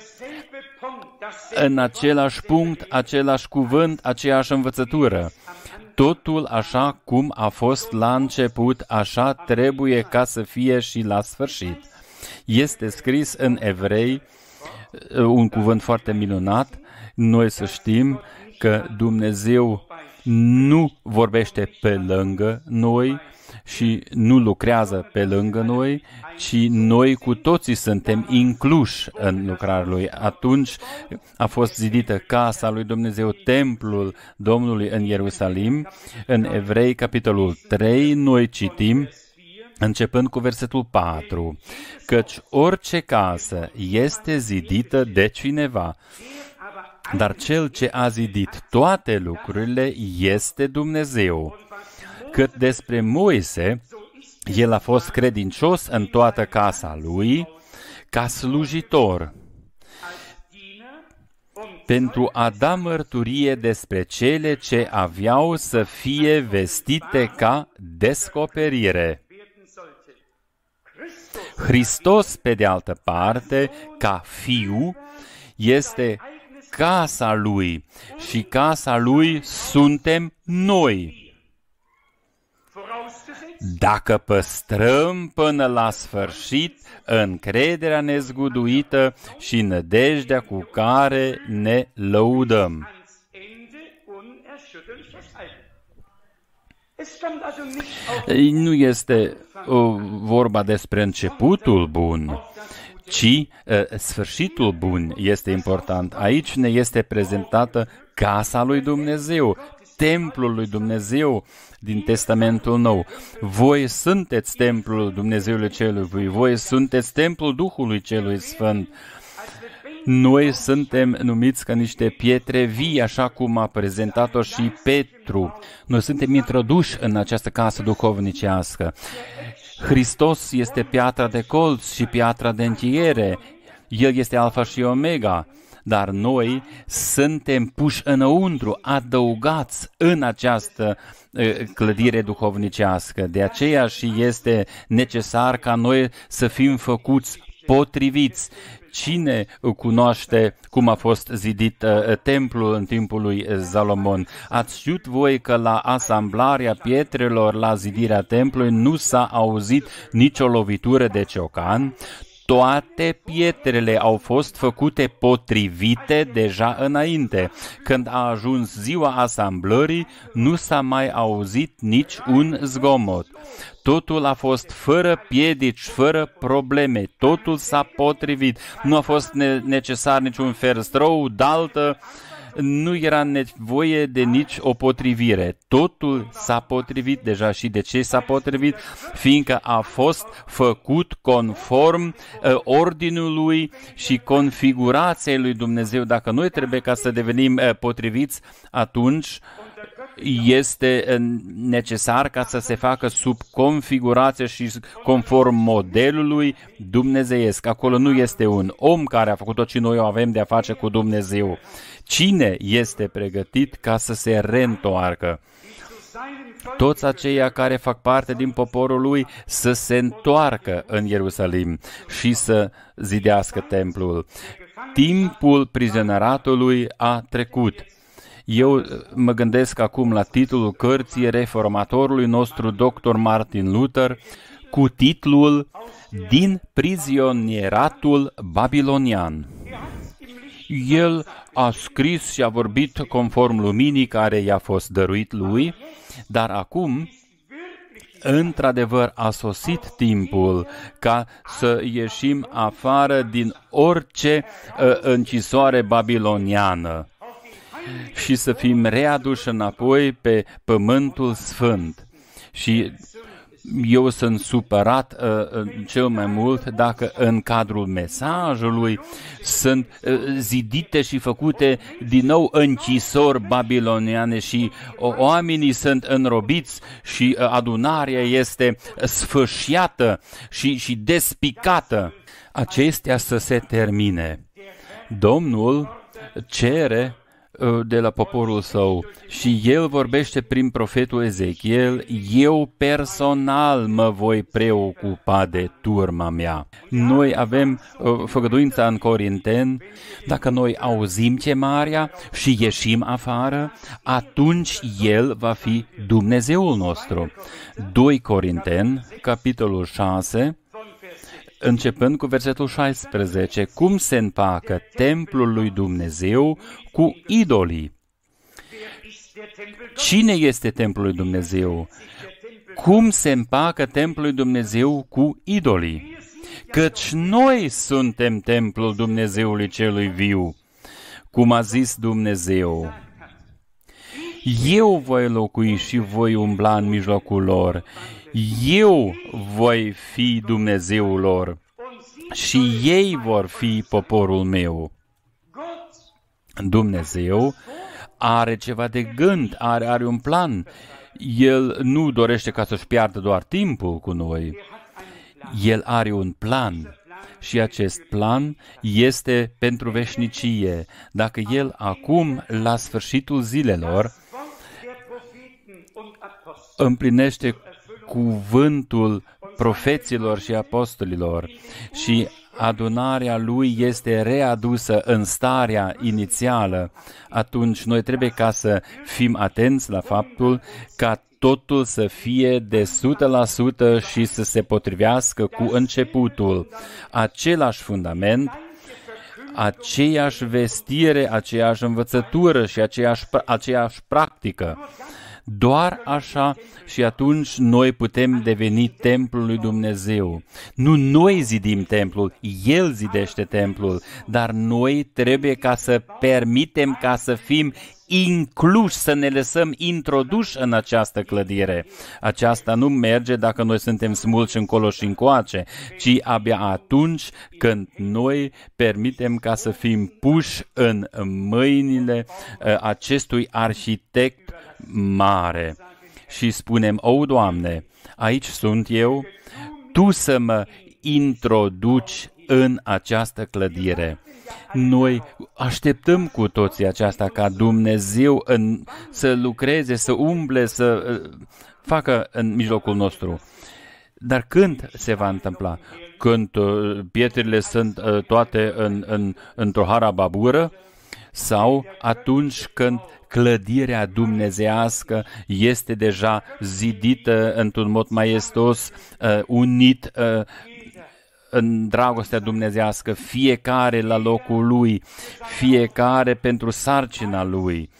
în același punct, același cuvânt, aceeași învățătură. Totul așa cum a fost la început, așa trebuie ca să fie și la sfârșit. Este scris în Evrei un cuvânt foarte minunat. Noi să știm că Dumnezeu nu vorbește pe lângă noi și nu lucrează pe lângă noi, ci noi cu toții suntem incluși în lucrarea Lui. Atunci a fost zidită casa lui Dumnezeu, templul Domnului în Ierusalim. În Evrei, capitolul trei, noi citim, începând cu versetul patru, căci orice casă este zidită de cineva, dar Cel ce a zidit toate lucrurile este Dumnezeu. Cât despre Moise, el a fost credincios în toată casa lui, ca slujitor, pentru a da mărturie despre cele ce aveau să fie vestite ca descoperire. Hristos, pe de altă parte, ca Fiu, este casa Lui și casa Lui suntem noi. Dacă păstrăm până la sfârșit încrederea nezguduită și nădejdea cu care ne lăudăm. Nu este o, vorba despre începutul bun, ci uh, sfârșitul bun este important. Aici ne este prezentată casa lui Dumnezeu, templul lui Dumnezeu din Testamentul Nou. Voi sunteți templul Dumnezeului Celui Viu, voi sunteți templul Duhului Celui Sfânt. Noi suntem numiți ca niște pietre vii, așa cum a prezentat-o și Petru. Noi suntem introduși în această casă duhovnicească. Hristos este piatra de colț și piatra de încheiere. El este Alfa și Omega. Dar noi suntem puși înăuntru, adăugați în această uh, clădire duhovnicească. De aceea și este necesar ca noi să fim făcuți potriviți. Cine cunoaște cum a fost zidit uh, templul în timpul lui Salomon? Ați știut voi că la asamblarea pietrelor, la zidirea templului, nu s-a auzit nicio lovitură de ciocan? Toate pietrele au fost făcute potrivite deja înainte. Când a ajuns ziua asamblării, nu s-a mai auzit nici un zgomot. Totul a fost fără piedici, fără probleme. Totul s-a potrivit. Nu a fost necesar niciun ferstrou, daltă. Nu era nevoie de nici o potrivire. Totul s-a potrivit deja. Și de ce s-a potrivit? Fiindcă a fost făcut conform uh, ordinului și configurației lui Dumnezeu. Dacă noi trebuie ca să devenim uh, potriviți, atunci este necesar ca să se facă sub configurație și conform modelului dumnezeiesc. Acolo nu este un om care a făcut-o, ci noi o avem de a face cu Dumnezeu. Cine este pregătit ca să se reîntoarcă? Toți aceia care fac parte din poporul lui să se întoarcă în Ierusalim și să zidească templul. Timpul prizonieratului a trecut. Eu mă gândesc acum la titlul cărții reformatorului nostru doctor Martin Luther cu titlul Din prizonieratul babilonian. El a scris și a vorbit conform luminii care i-a fost dăruit lui, dar acum, într-adevăr, a sosit timpul ca să ieșim afară din orice uh, închisoare babiloniană și să fim readuși înapoi pe pământul sfânt. Și eu sunt supărat uh, cel mai mult dacă în cadrul mesajului sunt uh, zidite și făcute din nou închisori babiloniane și uh, oamenii sunt înrobiți și uh, adunarea este sfâșiată și, și despicată. Acestea să se termine. Domnul cere de la poporul său și el vorbește prin profetul Ezechiel: eu personal mă voi preocupa de turma mea. Noi avem uh, făgăduința în Corinteni: dacă noi auzim chemarea și ieșim afară, atunci el va fi Dumnezeul nostru. doi Corinteni, capitolul șase, începând cu versetul șaisprezece, cum se împacă templul lui Dumnezeu cu idolii. Cine este templul lui Dumnezeu? Cum se împacă templul lui Dumnezeu cu idolii? Căci noi suntem templul Dumnezeului celui viu, cum a zis Dumnezeu: eu voi locui și voi umbla în mijlocul lor, eu voi fi Dumnezeul lor și ei vor fi poporul meu. Dumnezeu are ceva de gând, are, are un plan. El nu dorește ca să-și piardă doar timpul cu noi. El are un plan și acest plan este pentru veșnicie. Dacă El acum, la sfârșitul zilelor, împlinește cuvântul profeților și apostolilor și adunarea Lui este readusă în starea inițială, atunci noi trebuie ca să fim atenți la faptul ca totul să fie de o sută la sută și să se potrivească cu începutul. Același fundament, aceeași vestire, aceeași învățătură și aceeași, aceeași practică. Doar așa și atunci noi putem deveni templul lui Dumnezeu. Nu noi zidim templul, El zidește templul, dar noi trebuie ca să permitem ca să fim incluși, să ne lăsăm introduși în această clădire. Aceasta nu merge dacă noi suntem smulși încolo și încoace, ci abia atunci când noi permitem ca să fim puși în mâinile acestui arhitect mare și spunem: o, Doamne, aici sunt eu, Tu să mă introduci în această clădire. Noi așteptăm cu toții aceasta, ca Dumnezeu în, să lucreze, să umble, să uh, facă în mijlocul nostru. Dar când se va întâmpla? Când uh, pietrele sunt uh, toate în, în, într-o harababură? Sau atunci când clădirea dumnezeiască este deja zidită într-un mod maestos, uh, unit uh, în dragostea dumnezeiască, fiecare la locul lui, fiecare pentru sarcina lui,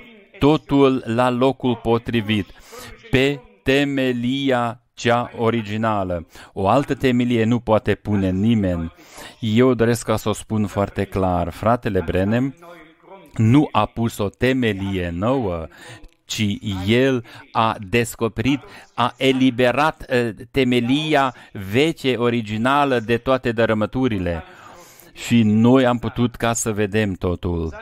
totul la locul potrivit, pe temelia cea originală. O altă temelie nu poate pune nimeni. Eu doresc ca să o spun foarte clar. Fratele Branham nu a pus o temelie nouă, ci el a descoperit, a eliberat uh, temelia veche, originală, de toate dărâmăturile. Și noi am putut ca să vedem totul.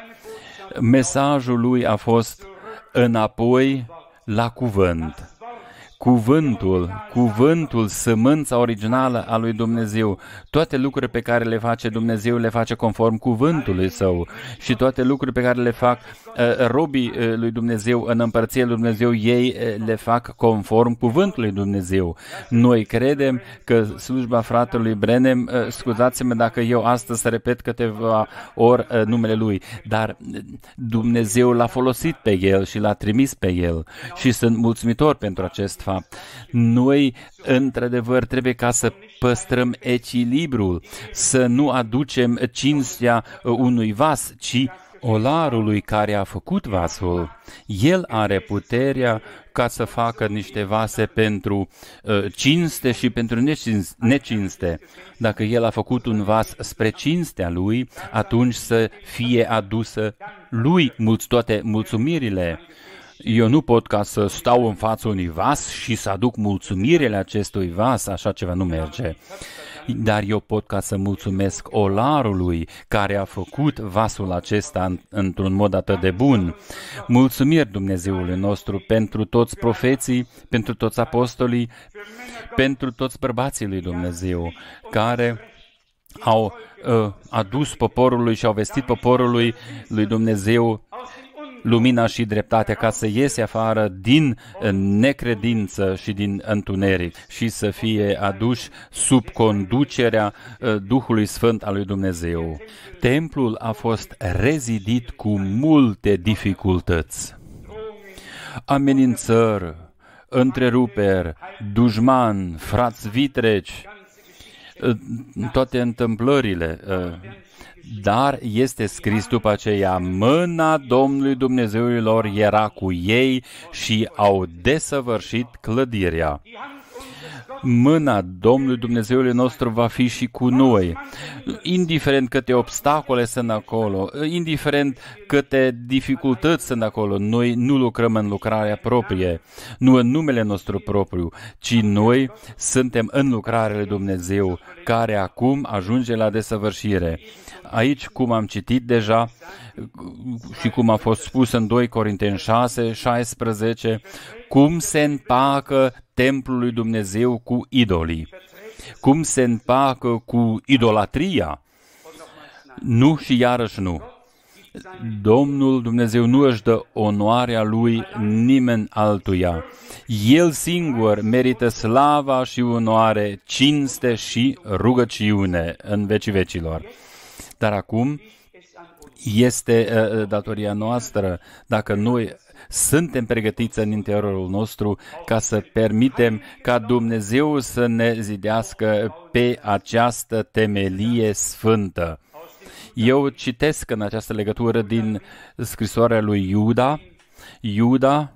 Mesajul lui a fost înapoi la cuvânt. Cuvântul, cuvântul, sămânța originală a lui Dumnezeu. Toate lucrurile pe care le face Dumnezeu le face conform cuvântului Său și toate lucrurile pe care le fac uh, robii uh, lui Dumnezeu în împărăția lui Dumnezeu, ei uh, le fac conform cuvântului Dumnezeu. Noi credem că slujba fratelui Branham, uh, scuzați-mă dacă eu astăzi să repet câteva ori uh, numele lui, dar Dumnezeu l-a folosit pe el și l-a trimis pe el și sunt mulțumitor pentru acest fapt. Noi, într-adevăr, trebuie ca să păstrăm echilibrul, să nu aducem cinstea unui vas, ci olarului care a făcut vasul. El are puterea ca să facă niște vase pentru uh, cinste și pentru necinste. Dacă El a făcut un vas spre cinstea Lui, atunci să fie adusă Lui mulți toate mulțumirile. Eu nu pot ca să stau în fața unui vas și să aduc mulțumirile acestui vas, așa ceva nu merge. Dar eu pot ca să mulțumesc olarului care a făcut vasul acesta într-un mod atât de bun. Mulțumiri Dumnezeului nostru pentru toți profeții, pentru toți apostolii, pentru toți bărbații lui Dumnezeu, care au uh, adus poporului și au vestit poporului lui Dumnezeu lumina și dreptatea, ca să iese afară din necredință și din întuneric și să fie aduși sub conducerea Duhului Sfânt al lui Dumnezeu. Templul a fost rezidit cu multe dificultăți, amenințări, întreruperi, dușman, frați vitreci, toate întâmplările. Dar este scris după aceea, mâna Domnului Dumnezeului lor era cu ei și au desăvârșit clădirea. Mâna Domnului Dumnezeului nostru va fi și cu noi, indiferent câte obstacole sunt acolo, indiferent câte dificultăți sunt acolo. Noi nu lucrăm în lucrarea proprie, nu în numele nostru propriu, ci noi suntem în lucrarea lui Dumnezeu, care acum ajunge la desăvârșire. Aici, cum am citit deja și cum a fost spus în doi Corinteni șase, șaisprezece, cum se împacă templul lui Dumnezeu cu idolii, cum se împacă cu idolatria. Nu și iarăși nu. Domnul Dumnezeu nu își dă onoarea lui nimeni altuia. El singur merită slava și onoare, cinste și rugăciune în vecii vecilor. Dar acum este uh, datoria noastră, dacă noi suntem pregătiți în interiorul nostru, ca să permitem ca Dumnezeu să ne zidească pe această temelie sfântă. Eu citesc în această legătură din scrisoarea lui Iuda, Iuda,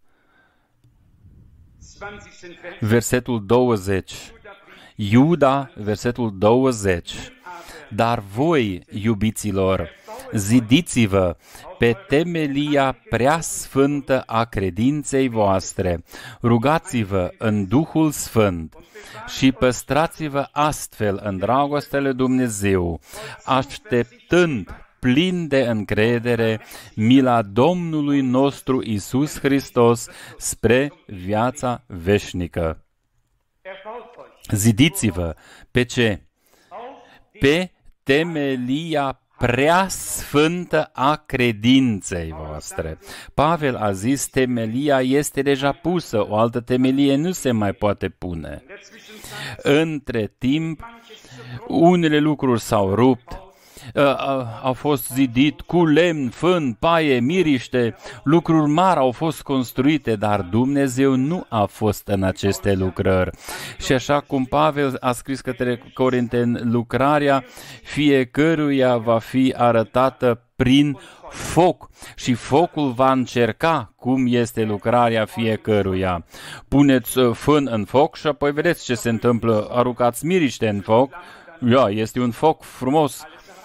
versetul douăzeci. Iuda, versetul douăzeci. Dar voi, iubiților, zidiți-vă pe temelia prea sfântă a credinței voastre, rugați-vă în Duhul Sfânt și păstrați-vă astfel în dragostele Dumnezeu, așteptând plin de încredere mila Domnului nostru Iisus Hristos spre viața veșnică. Zidiți-vă pe ce? Pe temelia prea sfântă a credinței voastre. Pavel a zis, temelia este deja pusă, o altă temelie nu se mai poate pune. Între timp, unele lucruri s-au rupt, au fost zidit cu lemn, fân, paie, miriște, lucruri mari au fost construite, dar Dumnezeu nu a fost în aceste lucrări. Și așa cum Pavel a scris către Corinteni, lucrarea fiecăruia va fi arătată prin foc și focul va încerca cum este lucrarea fiecăruia. Puneți fân în foc și apoi vedeți ce se întâmplă, aruncați miriște în foc, ia, este un foc frumos.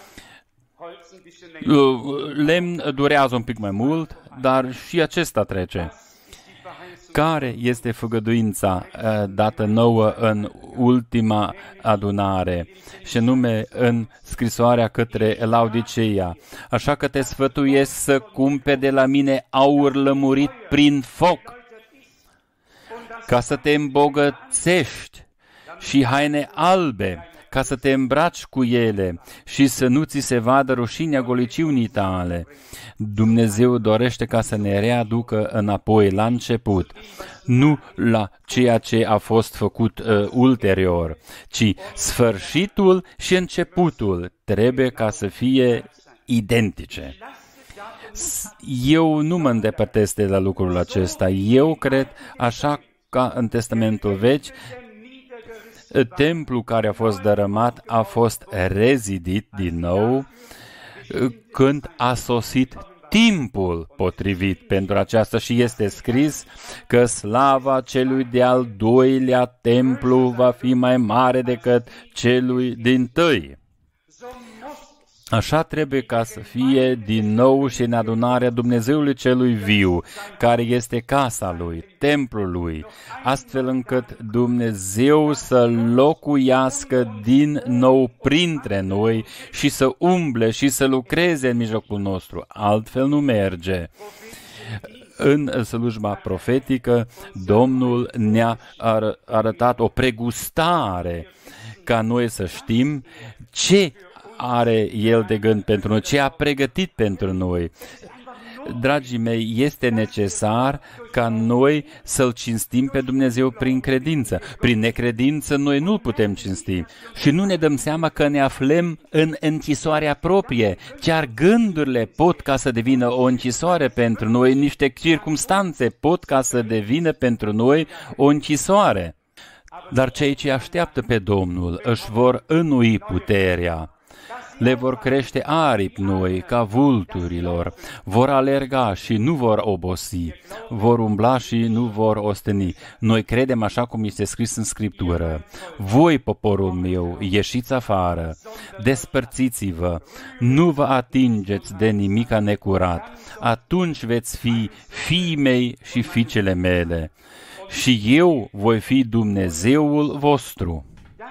Lemn durează un pic mai mult, dar și acesta trece. Care este făgăduința dată nouă în ultima adunare, și nume în scrisoarea către Laodiceea? Așa că te sfătuiesc să cumperi de la mine aur lămurit prin foc, ca să te îmbogățești, și haine albe, ca să te îmbraci cu ele și să nu ți se vadă rușinea goliciunii tale. Dumnezeu dorește ca să ne readucă înapoi la început, nu la ceea ce a fost făcut uh, ulterior, ci sfârșitul și începutul trebuie ca să fie identice. Eu nu mă îndepărtez de la lucrul acesta. Eu cred, așa ca în Testamentul Vechi, templul care a fost dărâmat a fost rezidit din nou când a sosit timpul potrivit pentru aceasta și este scris că slava celui de-al doilea templu va fi mai mare decât celui dintâi. Așa trebuie ca să fie din nou și în adunarea Dumnezeului celui viu, care este casa lui, templul lui, astfel încât Dumnezeu să locuiască din nou printre noi și să umble și să lucreze în mijlocul nostru. Altfel nu merge. În slujba profetică, Domnul ne-a ar- arătat o pregustare ca noi să știm ce are El de gând pentru noi, ce a pregătit pentru noi. dragii mei, este necesar ca noi să-L cinstim pe Dumnezeu prin credință. Prin necredință noi nu-L putem cinsti și nu ne dăm seama că ne aflăm în închisoarea proprie. Chiar gândurile pot ca să devină o închisoare pentru noi, niște circumstanțe pot ca să devină pentru noi o închisoare. Dar cei ce așteaptă pe Domnul își vor înui puterea. Le vor crește aripi noi ca vulturilor, vor alerga și nu vor obosi, vor umbla și nu vor osteni. Noi credem așa cum este scris în Scriptură. Voi, poporul meu, ieșiți afară, despărțiți-vă, nu vă atingeți de nimica necurat, atunci veți fi fiii mei și fiicele mele. Și eu voi fi Dumnezeul vostru.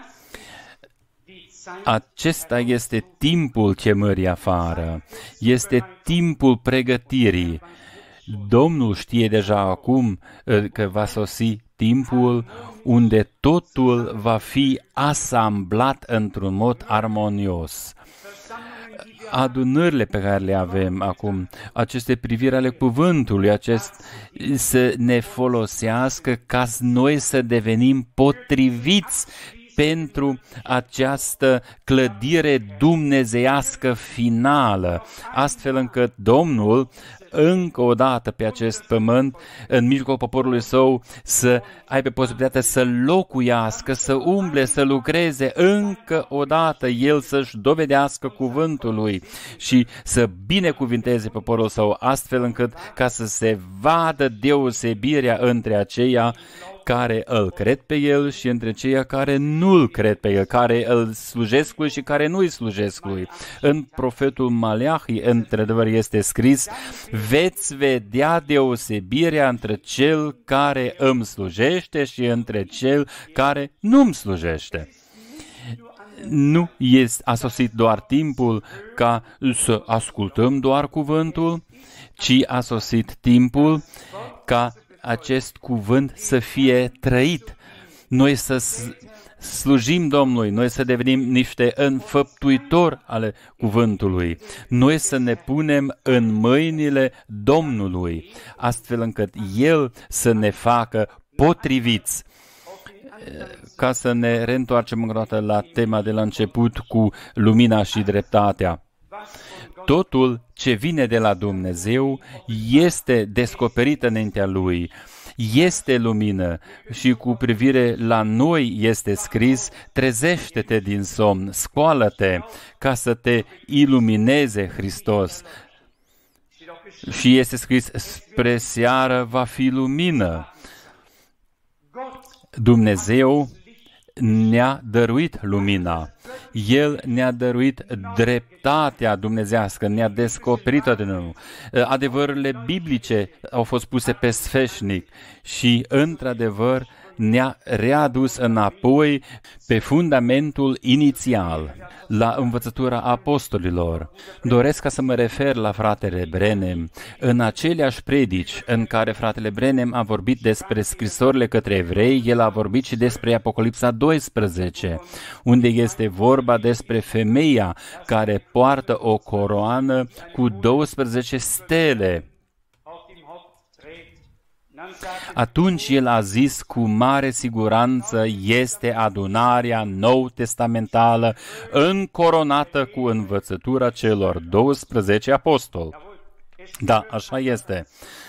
Acesta este timpul chemării afară, este timpul pregătirii. Domnul știe deja acum că va sosi timpul unde totul va fi asamblat într-un mod armonios. Adunările pe care le avem acum, aceste priviri ale cuvântului, acest, să ne folosească ca noi să devenim potriviți pentru această clădire dumnezeiască finală, astfel încât Domnul, încă o dată pe acest pământ, în mijlocul poporului său, să aibă posibilitatea să locuiască, să umble, să lucreze, încă o dată El să-și dovedească cuvântul Lui și să binecuvinteze poporul său, astfel încât ca să se vadă deosebirea între aceia care îl cred pe El și între ceia care nu îl cred pe El, care îl slujesc lui și care nu îi slujesc lui. În profetul Maleahi, într-adevăr, este scris: veți vedea deosebirea între cel care îmi slujește și între cel care nu îmi slujește. Nu este, a sosit doar timpul ca să ascultăm doar cuvântul, ci a sosit timpul ca acest cuvânt să fie trăit. Noi să slujim Domnului, noi să devenim niște înfăptuitori ale cuvântului. Noi să ne punem în mâinile Domnului, astfel încât El să ne facă potriviți. Ca să ne reîntoarcem încă o dată la tema de la început cu lumina și dreptatea. Totul ce vine de la Dumnezeu este descoperit înaintea Lui, este lumină și cu privire la noi este scris: trezește-te din somn, scoală-te ca să te ilumineze Hristos. Și este scris: spre seară va fi lumină. Dumnezeu ne-a dăruit lumina. El ne-a dăruit dreptatea dumnezească, ne-a descoperit adevărul. Adevărurile biblice au fost puse pe sfeșnic și, într-adevăr, ne-a readus înapoi pe fundamentul inițial, la învățătura apostolilor. Doresc ca să mă refer la fratele Brenem. În aceleași predici în care fratele Brenem a vorbit despre scrisorile către evrei, el a vorbit și despre Apocalipsa doisprezece, unde este vorba despre femeia care poartă o coroană cu douăsprezece stele. Atunci el a zis cu mare siguranță: este adunarea nou-testamentală încoronată cu învățătura celor douăsprezece apostoli. Da, așa este.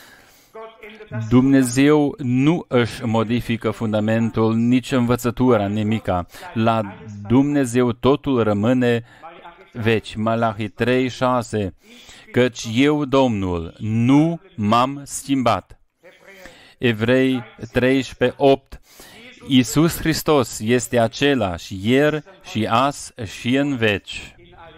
Dumnezeu nu își modifică fundamentul, nici învățătura, nimica. La Dumnezeu totul rămâne veci. Malachi trei șase. Căci eu, Domnul, nu m-am schimbat. Evrei treisprezece opt. Iisus Hristos este același ieri și azi și în veci.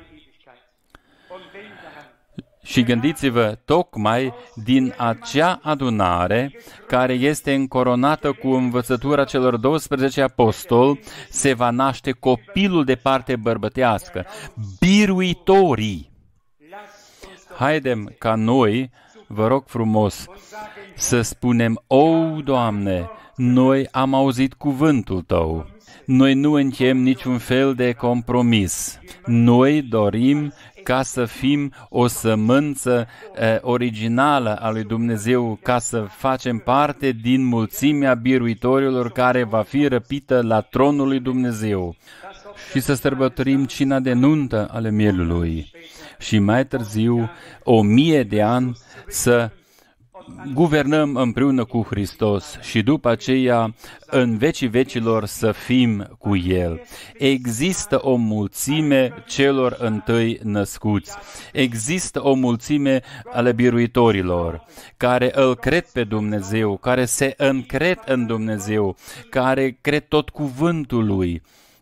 Și gândiți-vă, tocmai din acea adunare care este încoronată cu învățătura celor douăsprezece apostoli, se va naște copilul de parte bărbătească, biruitorii. Haidem ca noi, vă rog frumos, să spunem: o, Doamne, noi am auzit cuvântul Tău. Noi nu încheiem niciun fel de compromis. Noi dorim ca să fim o sămânță uh, originală a lui Dumnezeu, ca să facem parte din mulțimea biruitorilor care va fi răpită la tronul lui Dumnezeu și să sărbătorim cina de nuntă ale mielului și mai târziu, o mie de ani, să guvernăm împreună cu Hristos și după aceea, în vecii vecilor, să fim cu El. Există o mulțime celor întâi născuți. Există o mulțime ale biruitorilor care îl cred pe Dumnezeu, care se încred în Dumnezeu, care cred tot cuvântul Lui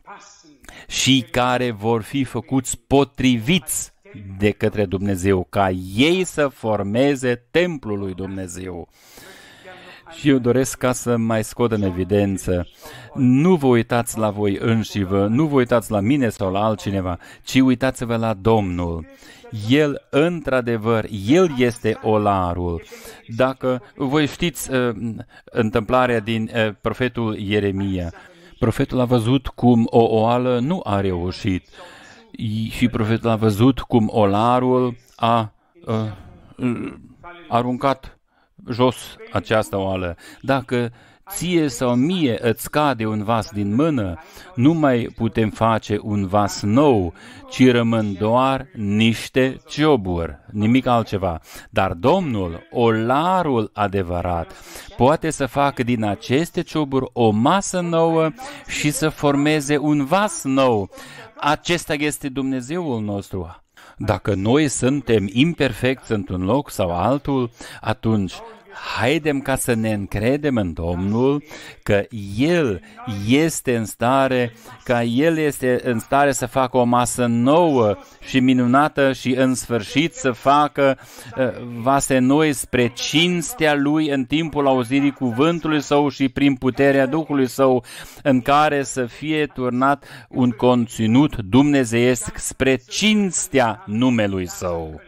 și care vor fi făcuți potriviți de către Dumnezeu, ca ei să formeze templul lui Dumnezeu. Și eu doresc ca să mai scot în evidență, nu vă uitați la voi înșivă, nu vă uitați la mine sau la altcineva, ci uitați-vă la Domnul. El, într-adevăr, El este olarul. Dacă voi știți uh, întâmplarea din uh, profetul Ieremia, profetul a văzut cum o oală nu a reușit. Și profetul a văzut cum olarul a uh, aruncat jos această oală. Dacă ție sau mie îți cade un vas din mână, nu mai putem face un vas nou, ci rămân doar niște cioburi, nimic altceva. Dar Domnul, olarul adevărat, poate să facă din aceste cioburi o masă nouă și să formeze un vas nou. Acesta este Dumnezeul nostru. Dacă noi suntem imperfecți într-un loc sau altul, atunci haidem ca să ne încredem în Domnul că El este în stare, că El este în stare să facă o masă nouă și minunată și în sfârșit să facă uh, vase noi spre cinstea Lui în timpul auzirii cuvântului Său și prin puterea Duhului Său, în care să fie turnat un conținut dumnezeiesc spre cinstea numelui Său.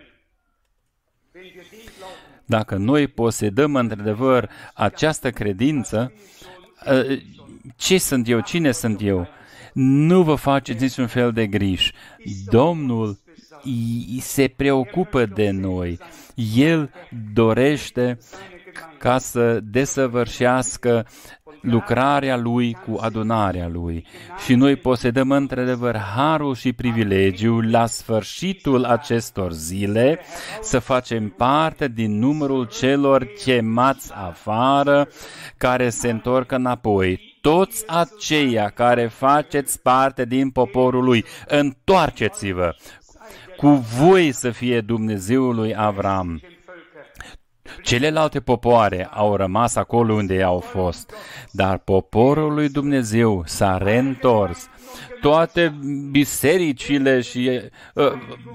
Dacă noi posedăm într-adevăr această credință, ce sunt eu, cine sunt eu, nu vă faceți niciun fel de griji. Domnul se preocupă de noi. El dorește ca să desăvârșească lucrarea Lui cu adunarea Lui. Și noi posedăm într-adevăr harul și privilegiul la sfârșitul acestor zile să facem parte din numărul celor chemați afară care se întorc înapoi. Toți aceia care faceți parte din poporul Lui, întoarceți-vă! Cu voi să fie Dumnezeul lui Avram. Celelalte popoare au rămas acolo unde au fost, dar poporul lui Dumnezeu s-a reîntors. Toate bisericile și, uh,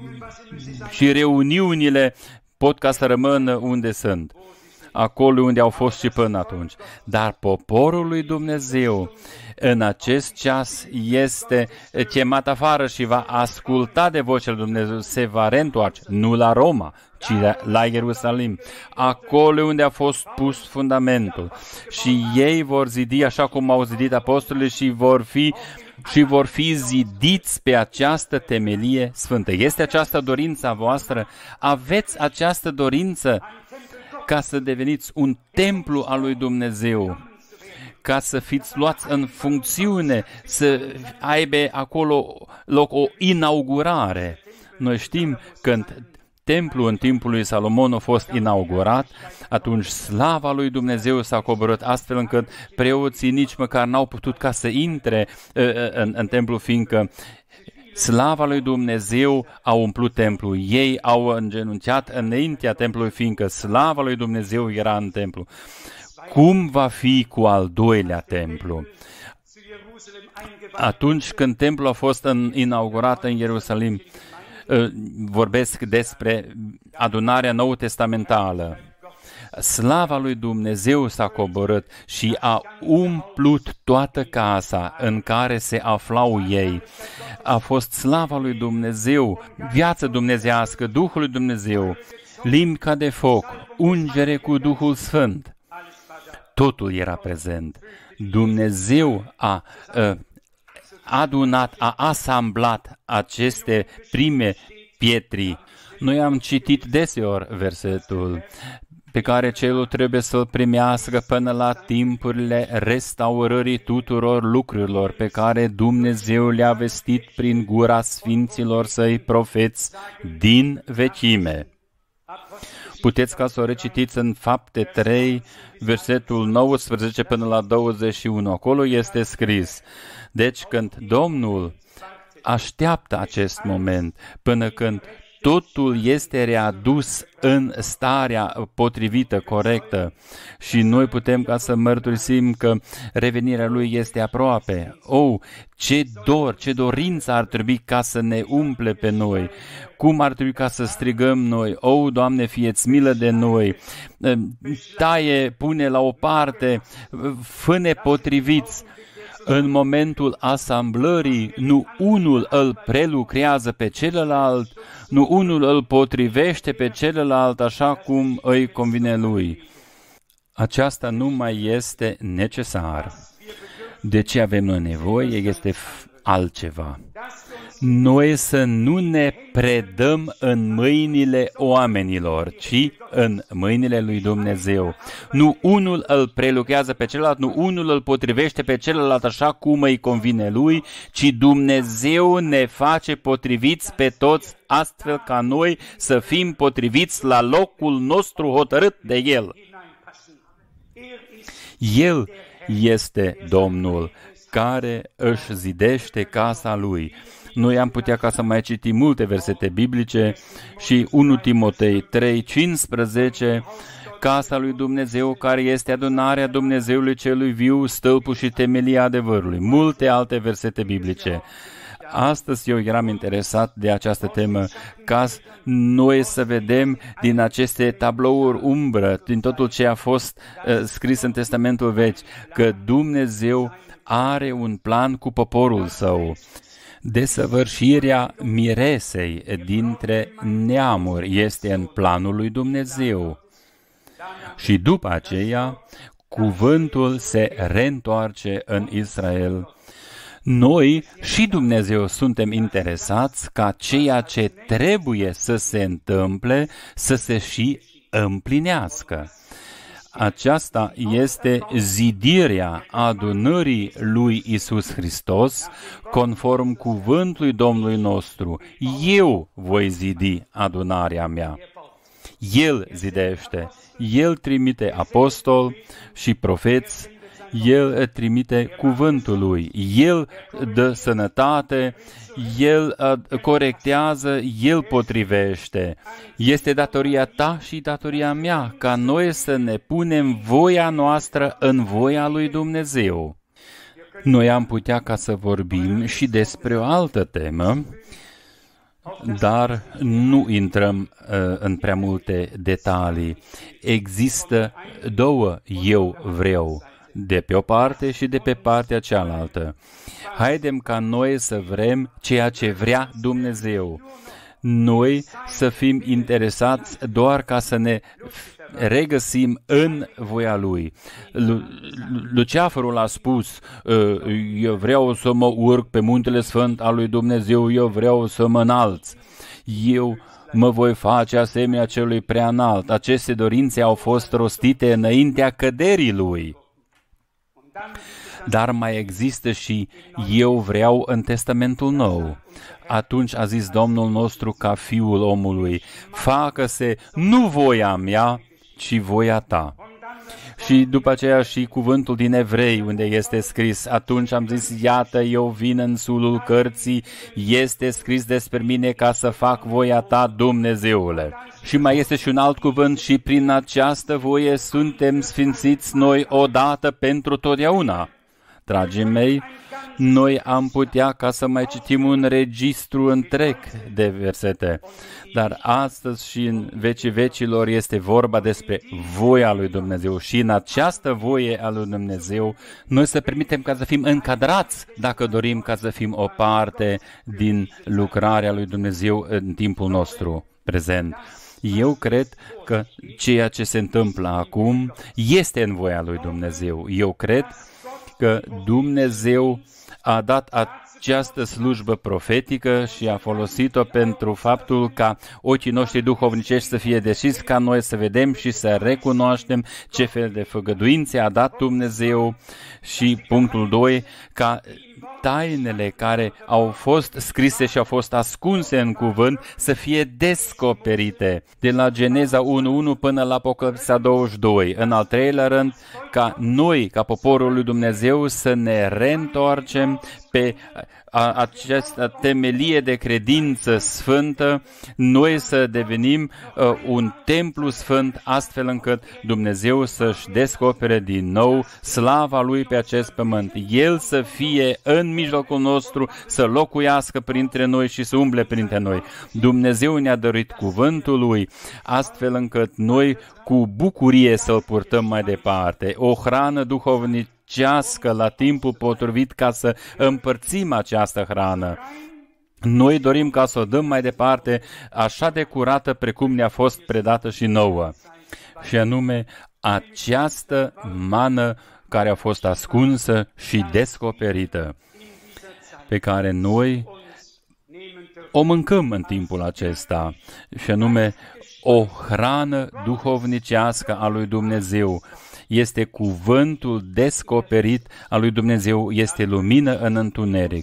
și reuniunile pot ca să rămână unde sunt, acolo unde au fost și până atunci. Dar poporul lui Dumnezeu în acest ceas este chemat afară și va asculta de vocea lui Dumnezeu, se va reîntoarce, nu la Roma, ci la Ierusalim, acolo unde a fost pus fundamentul. Și ei vor zidi așa cum au zidit apostolii și vor fi și vor fi zidiți pe această temelie sfântă. Este această dorință a voastră? Aveți această dorință ca să deveniți un templu al lui Dumnezeu, ca să fiți luați în funcțiune, să aibă acolo loc o inaugurare. Noi știm când templul în timpul lui Salomon a fost inaugurat, atunci slava lui Dumnezeu s-a coborât astfel încât preoții nici măcar n-au putut ca să intre în, în templu, fiindcă slava lui Dumnezeu a umplut templul. Ei au îngenunchiat înaintea templului, fiindcă slava lui Dumnezeu era în templu. Cum va fi cu al doilea templu? Atunci când templul a fost în, inaugurat în Ierusalim, vorbesc despre adunarea nou-testamentală. Slava lui Dumnezeu s-a coborât și a umplut toată casa în care se aflau ei. A fost slava lui Dumnezeu, viață dumnezeiască, Duhul lui Dumnezeu, limbi ca de foc, ungere cu Duhul Sfânt. Totul era prezent. Dumnezeu a uh, adunat, a asamblat aceste prime pietrii. Noi am citit deseori versetul pe care celul trebuie să-l primească până la timpurile restaurării tuturor lucrurilor pe care Dumnezeu le-a vestit prin gura sfinților săi profeți din vechime. Puteți ca să o recitiți în Fapte trei, versetul nouăsprezece până la douăzeci și unu. Acolo este scris: deci când Domnul așteaptă acest moment până când totul este readus în starea potrivită, corectă, și noi putem ca să mărturisim că revenirea Lui este aproape. Oh, ce dor, ce dorință ar trebui ca să ne umple pe noi! Cum ar trebui ca să strigăm noi: oh, Doamne, fie-ți milă de noi! Taie, pune la o parte, fă-ne potriviți! În momentul asamblării, nu unul îl prelucrează pe celălalt, nu unul îl potrivește pe celălalt așa cum îi convine lui. Aceasta nu mai este necesar. De ce avem noi nevoie este altceva. Noi să nu ne predăm în mâinile oamenilor, ci în mâinile lui Dumnezeu. Nu unul îl prelucrează pe celălalt, nu unul îl potrivește pe celălalt așa cum îi convine lui, ci Dumnezeu ne face potriviți pe toți, astfel ca noi să fim potriviți la locul nostru hotărât de El. El este Domnul care își zidește casa Lui. Noi am putea ca să mai citim multe versete biblice și unu Timotei trei cincisprezece, casa lui Dumnezeu care este adunarea Dumnezeului celui viu, stâlpul și temelia adevărului. Multe alte versete biblice. Astăzi eu eram interesat de această temă ca noi să vedem din aceste tablouri umbră, din totul ce a fost uh, scris în Testamentul Vechi, că Dumnezeu are un plan cu poporul său. Desăvârșirea miresei dintre neamuri este în planul lui Dumnezeu. Și după aceea, cuvântul se reîntoarce în Israel. Noi și Dumnezeu suntem interesați ca ceea ce trebuie să se întâmple să se și împlinească. Aceasta este zidirea adunării lui Iisus Hristos, conform cuvântului Domnului nostru. Eu voi zidi adunarea mea. El zidește. El trimite apostoli și profeți. El trimite cuvântul lui. El dă sănătate. El corectează, El potrivește. Este datoria ta și datoria mea ca noi să ne punem voia noastră în voia lui Dumnezeu. Noi am putea ca să vorbim și despre o altă temă, dar nu intrăm uh, în prea multe detalii. Există două eu vreau, de pe o parte și de pe partea cealaltă. Haidem ca noi să vrem ceea ce vrea Dumnezeu. Noi să fim interesați doar ca să ne regăsim în voia Lui. Luceafărul a spus: eu vreau să mă urc pe muntele sfânt al lui Dumnezeu, eu vreau să mă înalț. Eu mă voi face asemenea celui prea înalt. Aceste dorințe au fost rostite înaintea căderii lui. Dar mai există și eu vreau în Testamentul Nou. Atunci a zis Domnul nostru ca Fiul omului: facă-se nu voia mea, ci voia ta. Și după aceea și cuvântul din Evrei, unde este scris: atunci am zis, iată, eu vin în sulul cărții, este scris despre mine ca să fac voia ta, Dumnezeule. Și mai este și un alt cuvânt: și prin această voie suntem sfințiți noi odată pentru totdeauna. Dragii mei, noi am putea ca să mai citim un registru întreg de versete, dar astăzi și în vecii vecilor este vorba despre voia lui Dumnezeu și în această voie a lui Dumnezeu noi să permitem ca să fim încadrați dacă dorim ca să fim o parte din lucrarea lui Dumnezeu în timpul nostru prezent. Eu cred că ceea ce se întâmplă acum este în voia lui Dumnezeu. Eu cred că Dumnezeu a dat această slujbă profetică și a folosit-o pentru faptul ca ochii noștri duhovnicești să fie deschiși, ca noi să vedem și să recunoaștem ce fel de făgăduințe a dat Dumnezeu și punctul doi, ca tainele care au fost scrise și au fost ascunse în cuvânt să fie descoperite, de la Geneza unu unu până la Apocalipsa douăzeci și doi. În al treilea rând, ca noi, ca poporul lui Dumnezeu, să ne reîntoarcem pe această temelie de credință sfântă, noi să devenim uh, un templu sfânt, astfel încât Dumnezeu să-și descopere din nou slava Lui pe acest pământ. El să fie în mijlocul nostru, să locuiască printre noi și să umble printre noi. Dumnezeu ne-a dăruit cuvântul Lui, astfel încât noi cu bucurie să-L purtăm mai departe. O hrană duhovnică cească la timpul potrivit ca să împărțim această hrană. Noi dorim ca să o dăm mai departe așa de curată precum ne-a fost predată și nouă. Și anume această mană care a fost ascunsă și descoperită, pe care noi o mâncăm în timpul acesta, și anume o hrană duhovnicească a lui Dumnezeu. Este cuvântul descoperit al lui Dumnezeu, este lumină în întuneric.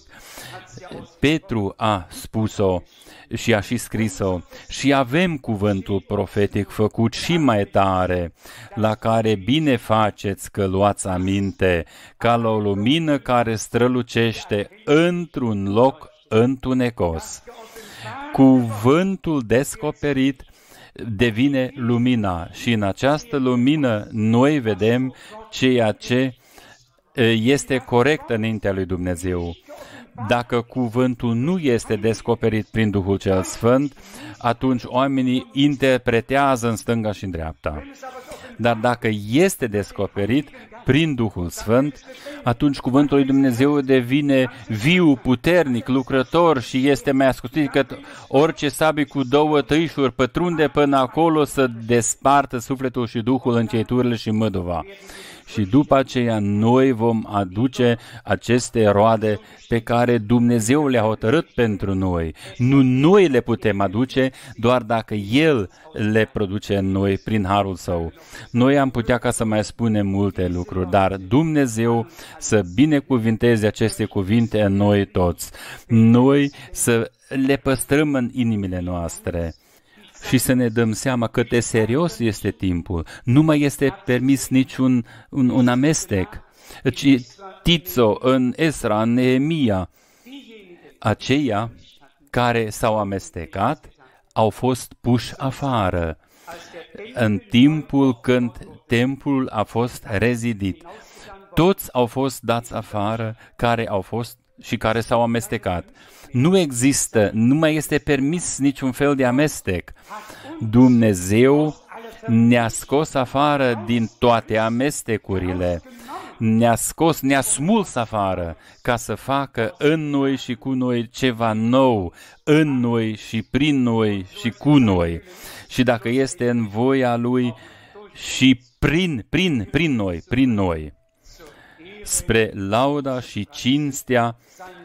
Petru a spus-o și a și scris-o și avem cuvântul profetic făcut și mai tare, la care bine faceți că luați aminte, ca la o lumină care strălucește într-un loc întunecos. Cuvântul descoperit devine lumina și în această lumină noi vedem ceea ce este corect înaintea lui Dumnezeu. Dacă cuvântul nu este descoperit prin Duhul cel Sfânt, atunci oamenii interpretează în stânga și în dreapta. Dar dacă este descoperit prin Duhul Sfânt, atunci cuvântul lui Dumnezeu devine viu, puternic, lucrător și este mai ascuțit decât orice sabie cu două tăișuri, pătrunde până acolo să despartă sufletul și Duhul, înceiturile și măduva. Și după aceea noi vom aduce aceste roade pe care Dumnezeu le-a hotărât pentru noi. Nu noi le putem aduce, doar dacă El le produce în noi prin harul Său. Noi am putea ca să mai spunem multe lucruri, dar Dumnezeu să binecuvinteze aceste cuvinte în noi toți. Noi să le păstrăm în inimile noastre și să ne dăm seama cât de serios este timpul. Nu mai este permis niciun un, un amestec. Citiți-o în Esra, în Neemia. Aceia care s-au amestecat au fost puși afară în timpul când templul a fost rezidit. Toți au fost dați afară care au fost și care s-au amestecat. Nu există, nu mai este permis niciun fel de amestec. Dumnezeu ne-a scos afară din toate amestecurile. Ne-a scos, ne-a smuls afară ca să facă în noi și cu noi ceva nou, în noi și prin noi și cu noi. Și dacă este în voia Lui și prin, prin, prin noi, prin noi, spre lauda și cinstea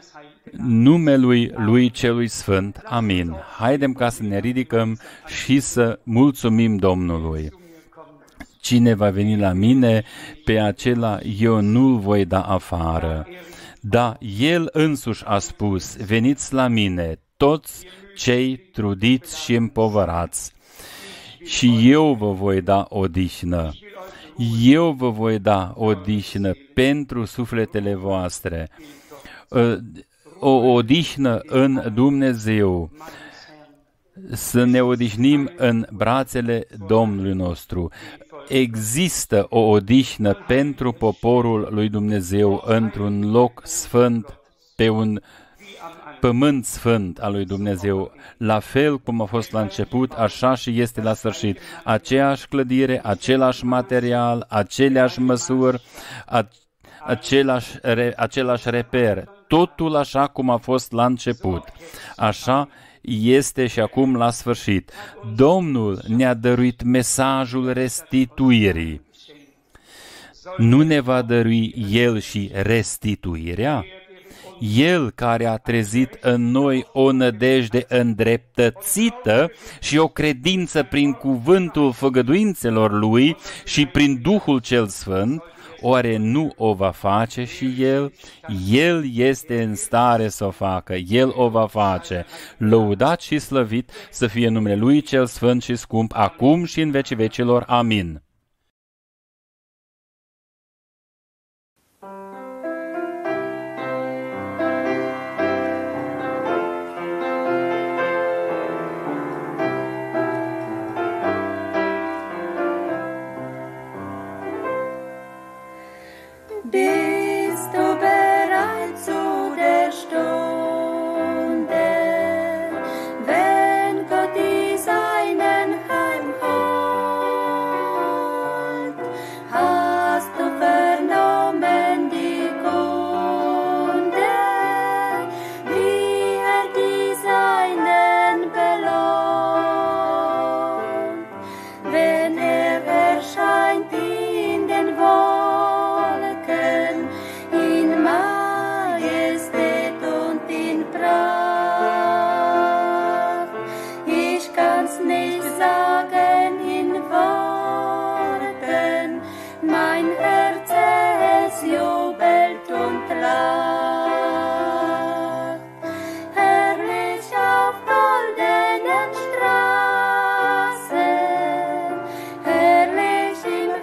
numelui Lui Celui Sfânt. Amin. Haidem ca să ne ridicăm și să mulțumim Domnului. Cine va veni la mine, pe acela eu nu-l voi da afară. Da, El însuși a spus, veniți la mine, toți cei trudiți și împovărați, și eu vă voi da odihnă. Eu vă voi da odihnă pentru sufletele voastre. O odihnă în Dumnezeu, să ne odihnim în brațele Domnului nostru. Există o odihnă pentru poporul lui Dumnezeu într-un loc sfânt, pe un pământ sfânt al lui Dumnezeu, la fel cum a fost la început, așa și este la sfârșit. Aceeași clădire, același material, aceleași măsuri, același, același reper, totul așa cum a fost la început. Așa este și acum la sfârșit. Domnul ne-a dăruit mesajul restituirii. Nu ne va dărui El și restituirea? El care a trezit în noi o nădejde îndreptățită și o credință prin cuvântul făgăduințelor Lui și prin Duhul cel Sfânt, oare nu o va face și El? El este în stare să o facă, El o va face. Lăudat și slăvit să fie numele Lui cel Sfânt și scump, acum și în vecii vecilor. Amin. Bist du bereit zu der Stunde, wenn Gott die Seinen heimholt? Hast du vernommen die Kunde, wie er die Seinen belohnt, wenn er erscheint in den Wolken, in Majestät und in Pracht. Ich kann's nicht sagen in Worten, mein Herz es jubelt und lacht. Herrlich auf goldenen Straßen, herrlich im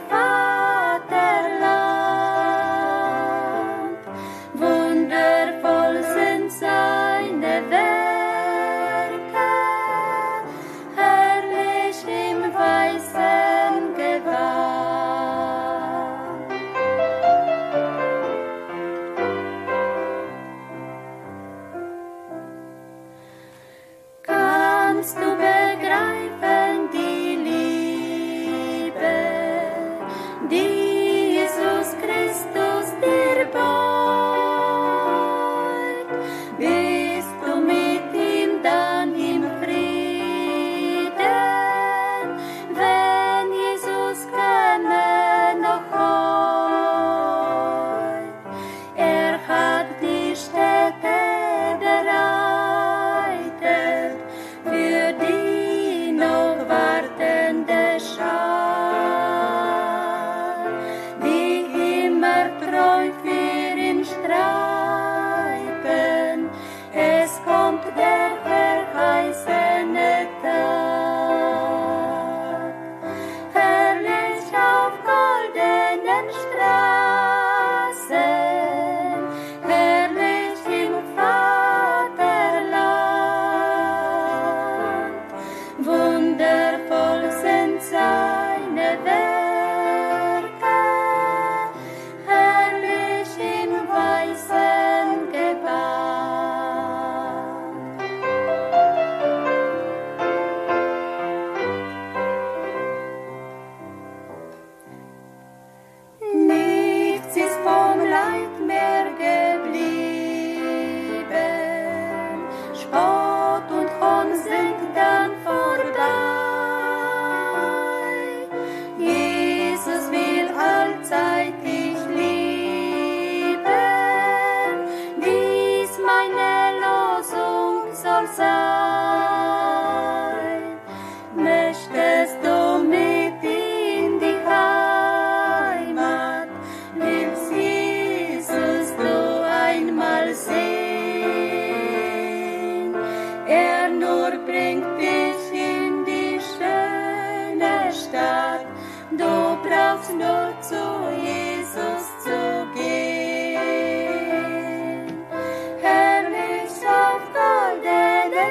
Vaterland. Wundervoll sind seine Werke, herrlich im weißen Gewand. Kannst du begreifen die Liebe, die Jesus Christus dir beugt? Bist du mit ihm dann im Frieden, wenn Jesus käme noch heut? Er hat die Städte bereitet für die noch wartende Schar, die immer treu für ihn streiten. Es kommt der verheißene Tag. Herrlich auf goldenen Straßen, herrlich im Vaterland. Wundervoll sind seine Werke, herrlich im weißen Gewand. Nichts ist vom Leid mehr geblieben, Spott und Hohn sind dann vorbei. Jesus will allzeit dich lieben, dies meine Losung soll sein. Möchtest du mit in die Heimat, willst Jesus du einmal sehen? Er nur bringt dich in die schöne Stadt, du brauchst nur zu Jesus zu gehen. Herrlich auf goldenen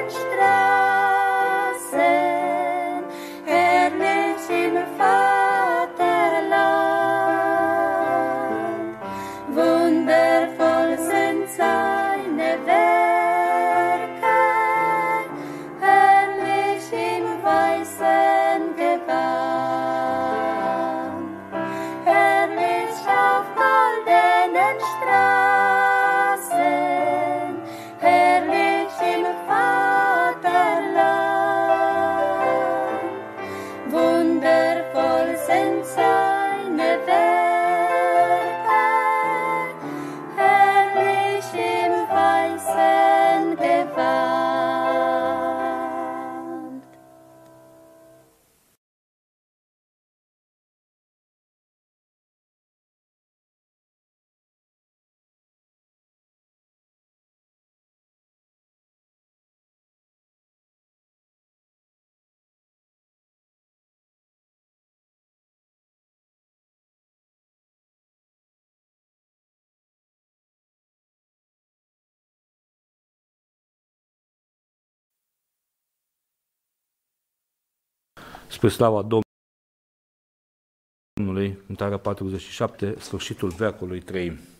Straßen, herrlich im Vaterland. Wundervoll sind seine Werke, herrlich im weißen Gewand. Herrlich auf goldenen Straßen, herrlich im Vaterland. Spre slava Domnului, Cântarea patruzeci și șapte, sfârșitul veacului trăim.